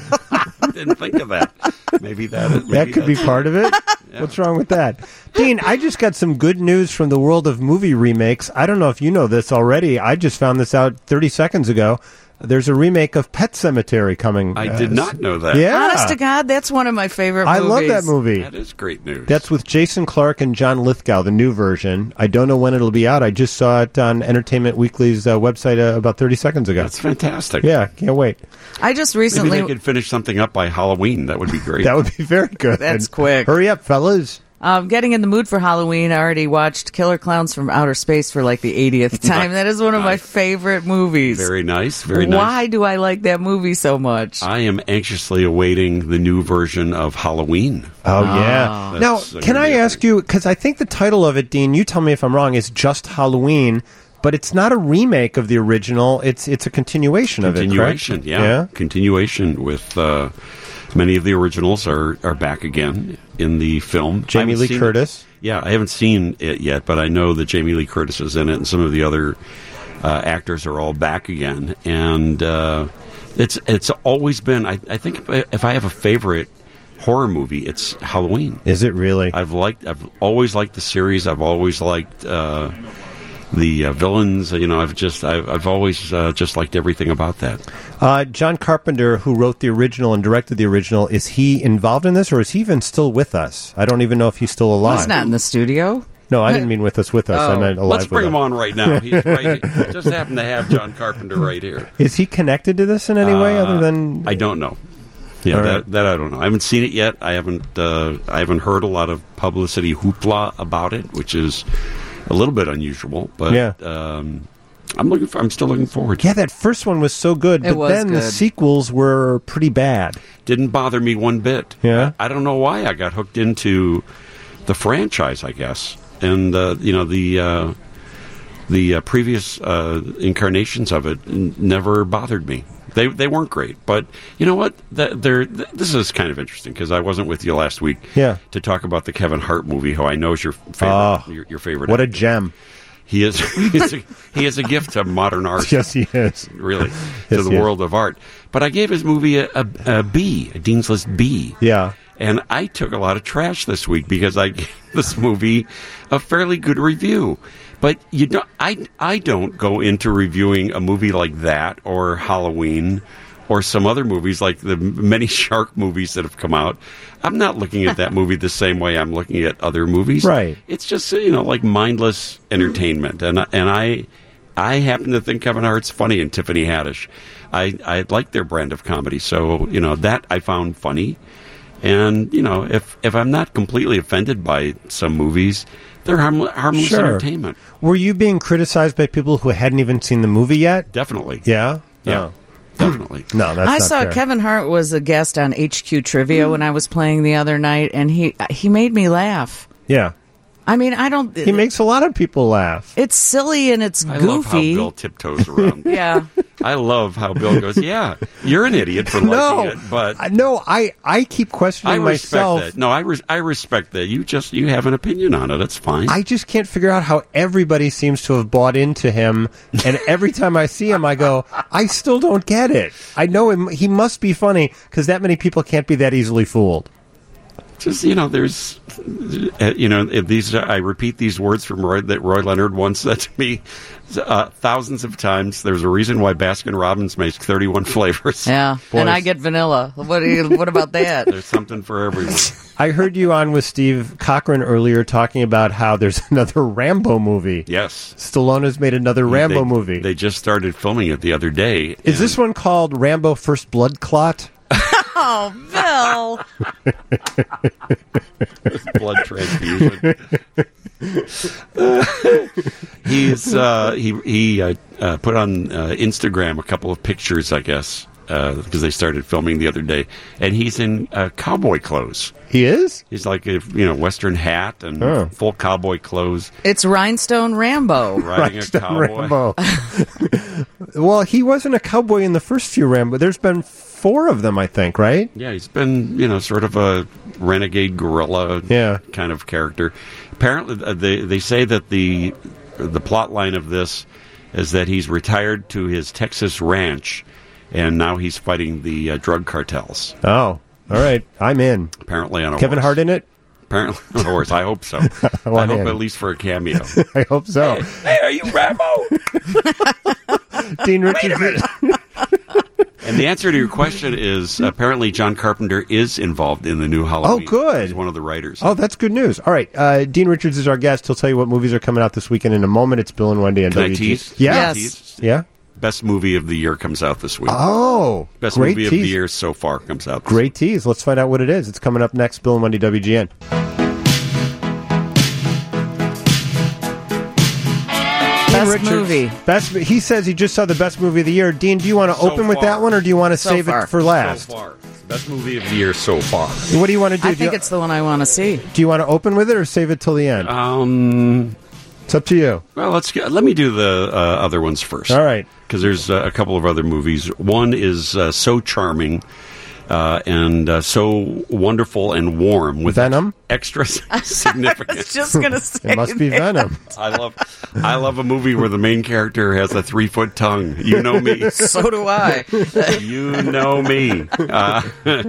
I didn't think of that. Maybe that. Is, maybe That could be that's- part of it. What's wrong with that? Dean, I just got some good news from the world of movie remakes. I don't know if you know this already. I just found this out thirty seconds ago. There's a remake of Pet Sematary coming. I uh, did not know that. Yeah. Honest to God, that's one of my favorite I movies. love that movie. That is great news. That's with Jason Clarke and John Lithgow, the new version. I don't know when it'll be out. I just saw it on Entertainment Weekly's uh, website uh, about thirty seconds ago. That's fantastic. Yeah, can't wait. I just Maybe recently... they could finish something up by Halloween. That would be great. That would be very good. That's quick. Hurry up, fellas. Um, getting in the mood for Halloween, I already watched Killer Clowns from Outer Space for like the eightieth time. That is one of my Nice. favorite movies. Very nice. Very nice. Why do I like that movie so much? I am anxiously awaiting the new version of Halloween. Oh, yeah. Now, That's, uh, can gonna I be a ask you, because I think the title of it, Dean, you tell me if I'm wrong, is just Halloween, but it's not a remake of the original. It's it's a continuation, Continuation, of it, correct? yeah. Yeah. Continuation with uh, many of the originals are, are back again in the film. I Jamie haven't Lee seen Curtis. it- Yeah, I haven't seen it yet, but I know that Jamie Lee Curtis is in it, and some of the other uh, actors are all back again. And uh, it's it's always been. I, I think if I, if I have a favorite horror movie, it's Halloween. Is it really? I've liked. I've always liked the series. I've always liked uh, the uh, villains. You know, I've just. I've, I've always uh, just liked everything about that. Uh, John Carpenter, who wrote the original and directed the original, is he involved in this, or is he even still with us? I don't even know if he's still alive. He's not in the studio. No, I didn't mean with us, with us. I Oh. meant alive Let's bring with him us. on right now. He's right. I just happen to have John Carpenter right here. Is he connected to this in any way, Uh, other than... I don't know. Yeah, All that, right. that I don't know. I haven't seen it yet. I haven't. Uh, I haven't heard a lot of publicity hoopla about it, which is a little bit unusual. But Yeah. um, I'm looking. For, I'm still looking forward to Yeah, it. that first one was so good, It but was then the good. sequels were pretty bad. Didn't bother me one bit. Yeah? I, I don't know why I got hooked into the franchise. I guess, and uh, you know the. Uh, the uh, previous uh, incarnations of it n- never bothered me. They they weren't great, but you know what? Th- they're, th- this is kind of interesting because I wasn't with you last week. Yeah. To talk about the Kevin Hart movie, who I know is your favorite. Oh, your, your favorite. What a actor. gem. He is. He is a, he is a gift to modern art. Yes, he is. Really, Yes, to the he is. world of art. But I gave his movie a, a, a B, a Dean's List B. Yeah. And I took a lot of trash this week because I gave this movie a fairly good review. But you don't, I, I don't go into reviewing a movie like that or Halloween or some other movies like the many shark movies that have come out. I'm not looking at that movie the same way I'm looking at other movies. Right. It's just, you know, like mindless entertainment. And, I- and I I happen to think Kevin Hart's funny and Tiffany Haddish. I, I like their brand of comedy. So, you know, that I found funny. And, you know, if, if I'm not completely offended by some movies, they're harmless, harmless Sure. entertainment. Were you being criticized by people who hadn't even seen the movie yet? Definitely. Yeah? Yeah. No. Definitely. No, that's I not saw fair. Kevin Hart was a guest on H Q Trivia when I was playing the other night, and he he made me laugh. Yeah. I mean, I don't. He makes a lot of people laugh. It's silly and it's I love how goofy. Bill tiptoes around. Yeah. I love how Bill goes, yeah, you're an idiot for liking No, it, but I- no, I, I keep questioning I respect myself. that. No, I, res- I respect that. You just you have an opinion on it. That's fine. I just can't figure out how everybody seems to have bought into him, and every time I see him, I go, I still don't get it. I know him, he must be funny because that many people can't be that easily fooled. Just you know, there's, uh, you know, if these. I repeat these words from Roy that Roy Leonard once said to me uh, thousands of times. There's a reason why Baskin Robbins makes thirty-one flavors. Yeah, Boys. and I get vanilla. What do you, what about that? There's something for everyone. I heard you on with Steve Cochran earlier talking about how there's another Rambo movie. Yes, Stallone has made another Rambo they, blood They just started filming it the other day. Is and- this one called Rambo First Blood Clot? Oh, Bill. blood transfusion? He's uh, he he uh, uh, put on uh, Instagram a couple of pictures, I guess, because they started filming the other day, and he's in uh, cowboy clothes. He is? He's like a you know Western hat and Oh. full cowboy clothes, It's Rhinestone Rambo. riding a Rhinestone cowboy. Rambo. Well, he wasn't a cowboy in the first few Rambo. There's been four of them, I think, right? Yeah, he's been you know sort of a renegade guerrilla Yeah. kind of character. Apparently, uh, they they say that the the plot line of this is that he's retired to his Texas ranch, and now he's fighting the uh, drug cartels. Oh, all right. I'm in. Apparently on a Kevin horse. Hart in it? Apparently on a horse. I hope so. I want hope in. at least for a cameo. I hope so. Hey, are you Rambo? Dean Richards. And the answer to your question is apparently John Carpenter is involved in the new Halloween. Oh, good. He's one of the writers. Oh, that's good news. All right. Uh, Dean Richards is our guest. He'll tell you what movies are coming out this weekend in a moment. It's Bill and Wendy on Can I W G. tease? Yeah. Can I Yes. tease? Yeah. Best movie of the year comes out this week. Oh, Best great movie tease. of the year so far comes out this Great tease. Let's find out what it is. It's coming up next. Bill and Wendy W G N. Best Richards. movie. Best. He says he just saw the best movie of the year. Dean, do you want to So open with far. that one, or do you want to So save far. it for last? So far. It's the best movie of the year so far. What do you want to do? I do you, think it's the one I want to see. do you want to open with it or save it till the end? Um, It's up to you. well, let's get, let me do the uh, other ones first. All right. Because there's uh, a couple of other movies. One is uh, So Charming uh, and uh, So Wonderful and Warm with Venom? extra significance. Just gonna say It must be that. Venom. I love I love a movie where the main character has a three foot tongue. You know me. So do I. You know me. Uh,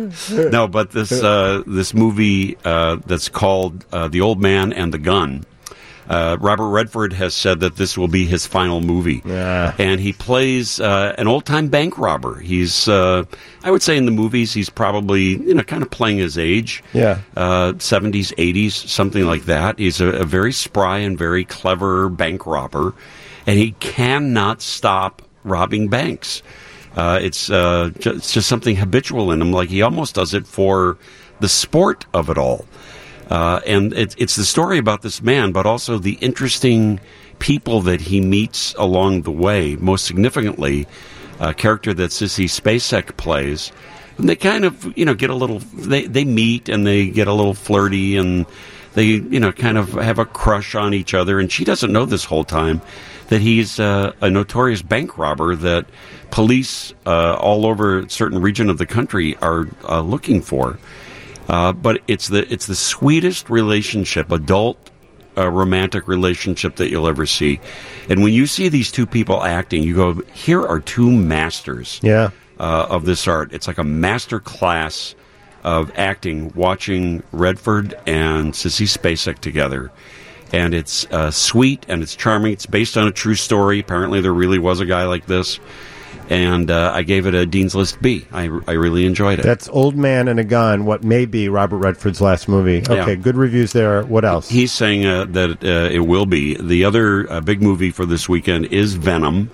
no, but this uh, this movie uh, that's called uh, The Old Man and the Gun. Uh, Robert Redford has said that this will be his final movie, Yeah. and he plays uh, an old-time bank robber. He's, uh, I would say, in the movies, he's probably you know kind of playing his age, Yeah. uh, seventies, eighties, something like that. He's a, a very spry and very clever bank robber, and he cannot stop robbing banks. Uh, it's uh, ju- it's just something habitual in him. Like he almost does it for the sport of it all. Uh, and it, it's the story about this man, but also the interesting people that he meets along the way. Most significantly, a character that Sissy Spacek plays. And they kind of, you know, get a little. They they meet and they get a little flirty and they, you know, kind of have a crush on each other. And she doesn't know this whole time that he's uh, a notorious bank robber that police uh, all over a certain region of the country are uh, looking for. Uh, but it's the it's the sweetest relationship, adult uh, romantic relationship that you'll ever see. And when you see these two people acting, you go, here are two masters Yeah. uh, of this art. It's like a master class of acting, watching Redford and Sissy Spacek together. And it's uh, sweet and it's charming. It's based on a true story. Apparently there really was a guy like this. And uh, I gave it a Dean's List B. I, I really enjoyed it. That's Old Man and a Gun, what may be Robert Redford's last movie. Okay, Yeah. good reviews there. What else? He's saying uh, that uh, it will be. The other uh, big movie for this weekend is Venom,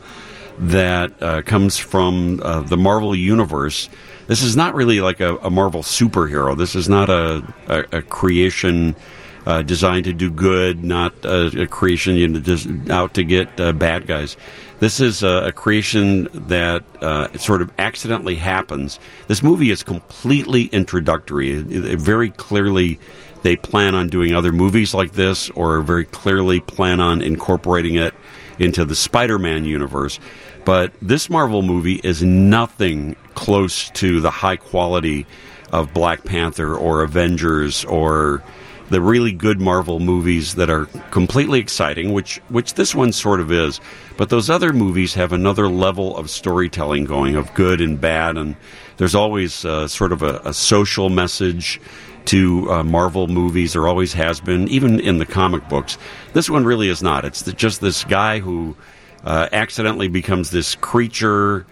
that uh, comes from uh, the Marvel Universe. This is not really like a, a Marvel superhero. This is not a, a, a creation uh, designed to do good, not a, a creation you know, just out to get uh, bad guys. This is a, a creation that uh, it sort of accidentally happens. This movie is completely introductory. It, it very clearly they plan on doing other movies like this, or very clearly plan on incorporating it into the Spider-Man universe. But this Marvel movie is nothing close to the high quality of Black Panther or Avengers or the really good Marvel movies that are completely exciting, which which this one sort of is. But those other movies have another level of storytelling going, of good and bad, and there's always uh, sort of a, a social message to uh, Marvel movies. There always has been, even in the comic books. This one really is not. It's the, just this guy who uh, accidentally becomes this creature,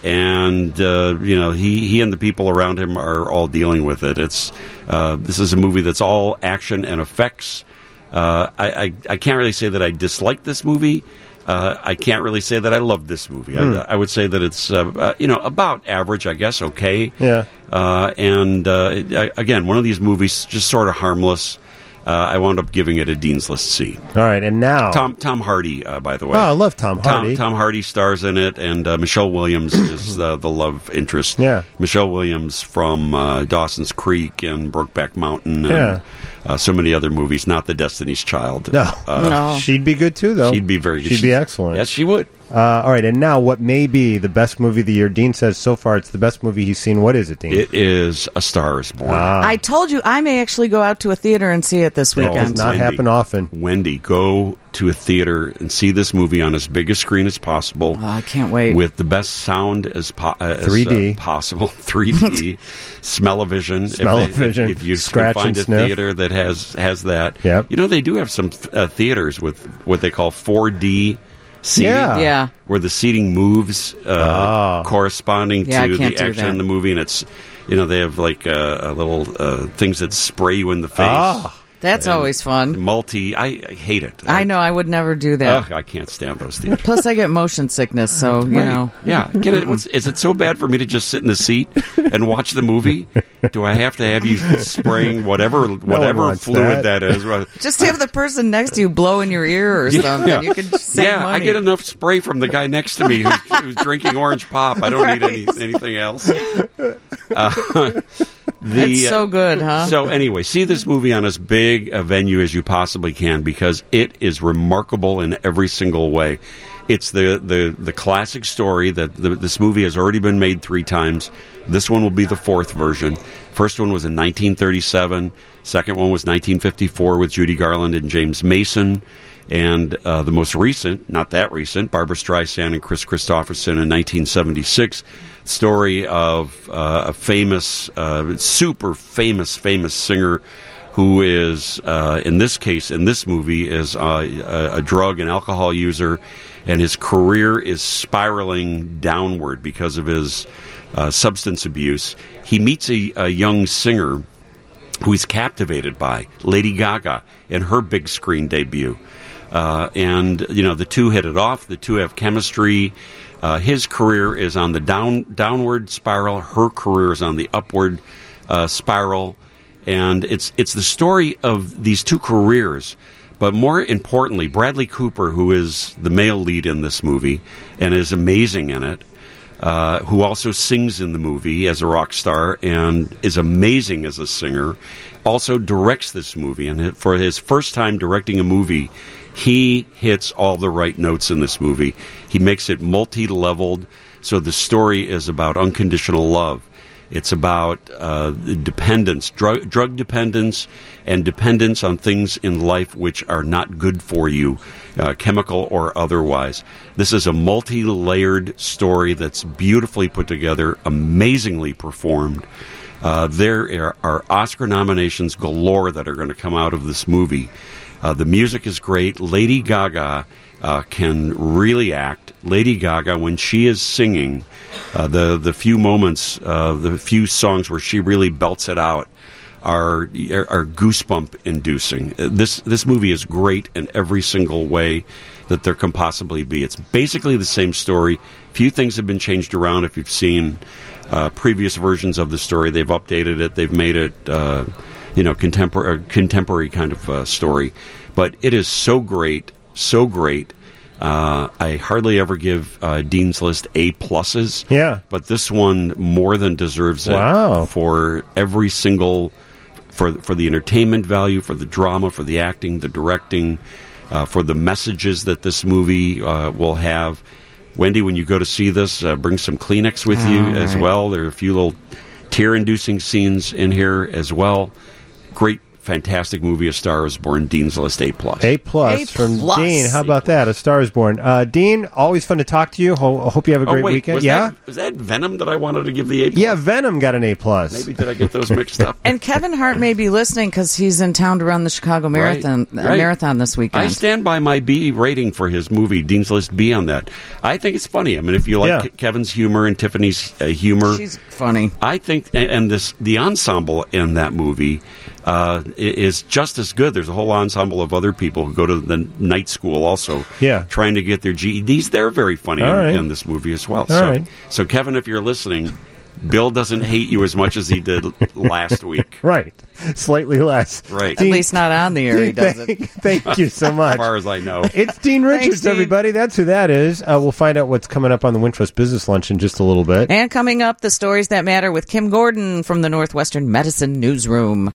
and uh, you know he, he and the people around him are all dealing with it. It's uh, this is a movie that's all action and effects. Uh, I, I I can't really say that I dislike this movie. Uh, I can't really say that I love this movie. Hmm. I, I would say that it's uh, uh, you know about average, I guess. Okay. Yeah. Uh, and uh, it, I, again, one of these movies, just sort of harmless. Uh, I wound up giving it a Dean's List C. All right, and now Tom Tom Hardy, uh, by the way. Oh, I love Tom Hardy. Tom, Tom Hardy stars in it, and uh, Michelle Williams is uh, the love interest. Yeah. Michelle Williams from uh, Dawson's Creek and Brokeback Mountain and Yeah. uh, so many other movies, not The Destiny's Child. No. Uh, No. She'd be good too, though. She'd be very good. She'd be excellent. Yes, she would. Uh, all right, and now what may be the best movie of the year? Dean says so far it's the best movie he's seen. What is it, Dean? It is A Star is Born. Ah. I told you I may actually go out to a theater and see it this That weekend. does not happen often. Wendy, go to a theater and see this movie on as big a screen as possible. Oh, I can't wait. With the best sound as, po- uh, as three D. uh, possible. three D. Smell-o-vision. Smell-o-vision. If, if you Scratch can find and a sniff. theater that has, has that. Yep. You know, they do have some uh, theaters with what they call four D seating. Yeah. Yeah. Where the seating moves uh, Oh. corresponding Yeah, I to can't the do action that. in the movie. And it's, you know, they have like uh, a little uh, things that spray you in the face. Ah. That's And always fun. Multi, I, I hate it. I know. I would never do that. Ugh, I can't stand those theaters. Plus, I get motion sickness, so, you Right. know. Yeah. Get it? What's, is it so bad for me to just sit in the seat and watch the movie? Do I have to have you spraying whatever whatever wants fluid that. that is? Just have the person next to you blow in your ear or something. Yeah. You could save yeah, money. I get enough spray from the guy next to me who's, who's drinking orange pop. I don't need any, anything else. Uh, the, It's so good, huh? So anyway, see this movie on as big a venue as you possibly can because it is remarkable in every single way. It's the, the, the classic story that the, this movie has already been made three times. This one will be the fourth version. First one was in nineteen thirty-seven. Second one was nineteen fifty-four with Judy Garland and James Mason. And uh, the most recent, not that recent, Barbra Streisand and Chris Christopherson in nineteen seventy-six. Story of uh, a famous, uh, super famous, famous singer who is, uh, in this case, in this movie, is uh, a, a drug and alcohol user, and his career is spiraling downward because of his uh, substance abuse. He meets a, a young singer who he's captivated by, Lady Gaga, in her big screen debut. Uh, and, you know, the two hit it off. The two have chemistry. Uh, his career is on the down downward spiral. Her career is on the upward uh, spiral. And it's it's the story of these two careers. But more importantly, Bradley Cooper, who is the male lead in this movie and is amazing in it, uh, who also sings in the movie as a rock star and is amazing as a singer, also directs this movie. And for his first time directing a movie, he hits all the right notes in this movie. He makes it multi-leveled, so the story is about unconditional love. It's about uh, dependence, drug, drug dependence, and dependence on things in life which are not good for you, uh, chemical or otherwise. This is a multi-layered story that's beautifully put together, amazingly performed. Uh, there are, are Oscar nominations galore that are going to come out of this movie. Uh, the music is great. Lady Gaga uh, can really act. Lady Gaga, when she is singing, uh, the the few moments, uh, the few songs where she really belts it out, are are goosebump inducing. This this movie is great in every single way that there can possibly be. It's basically the same story. Few things have been changed around. If you've seen uh, previous versions of the story, they've updated it. They've made it. Uh, you know, contemporary, contemporary kind of uh, story. But it is so great, so great. Uh, I hardly ever give uh, Dean's List A pluses. Yeah. But this one more than deserves it. Wow. For every single, for for the entertainment value, for the drama, for the acting, the directing, uh, for the messages that this movie uh, will have. Wendy, when you go to see this, uh, bring some Kleenex with you All as right. well. There are a few little tear-inducing scenes in here as well. Great, fantastic movie, A Star is Born, Dean's List A plus. A plus A from plus. Dean. How about that? A Star is Born. Uh, Dean, always fun to talk to you. Ho- hope you have a great oh, wait, weekend. Was yeah, that, was that Venom that I wanted to give the A plus? yeah. Venom got an A plus. Maybe did I get those mixed up? And Kevin Hart may be listening because he's in town to run the Chicago Marathon Right, uh, right. marathon this weekend. I stand by my B rating for his movie, Dean's List B on that. I think it's funny. I mean, if you like Yeah. Ke- Kevin's humor and Tiffany's uh, humor, She's funny. I think, and, and this the ensemble in that movie uh, i- is just as good. There's a whole ensemble of other people who go to the night school also, Yeah. trying to get their G E Ds. They're very funny All in, right. in this movie as well. All so, right. so Kevin, if you're listening, Bill doesn't hate you as much as he did last week. Right, slightly less. Right. At Dean- least not on the air, he Dean, doesn't. thank, thank you so As much. far as I know. It's Dean Richards, Dean. everybody. That's who that is. Uh, we'll find out what's coming up on the Wintrust Business Lunch in just a little bit. And coming up, the stories that matter with Kim Gordon from the Northwestern Medicine Newsroom.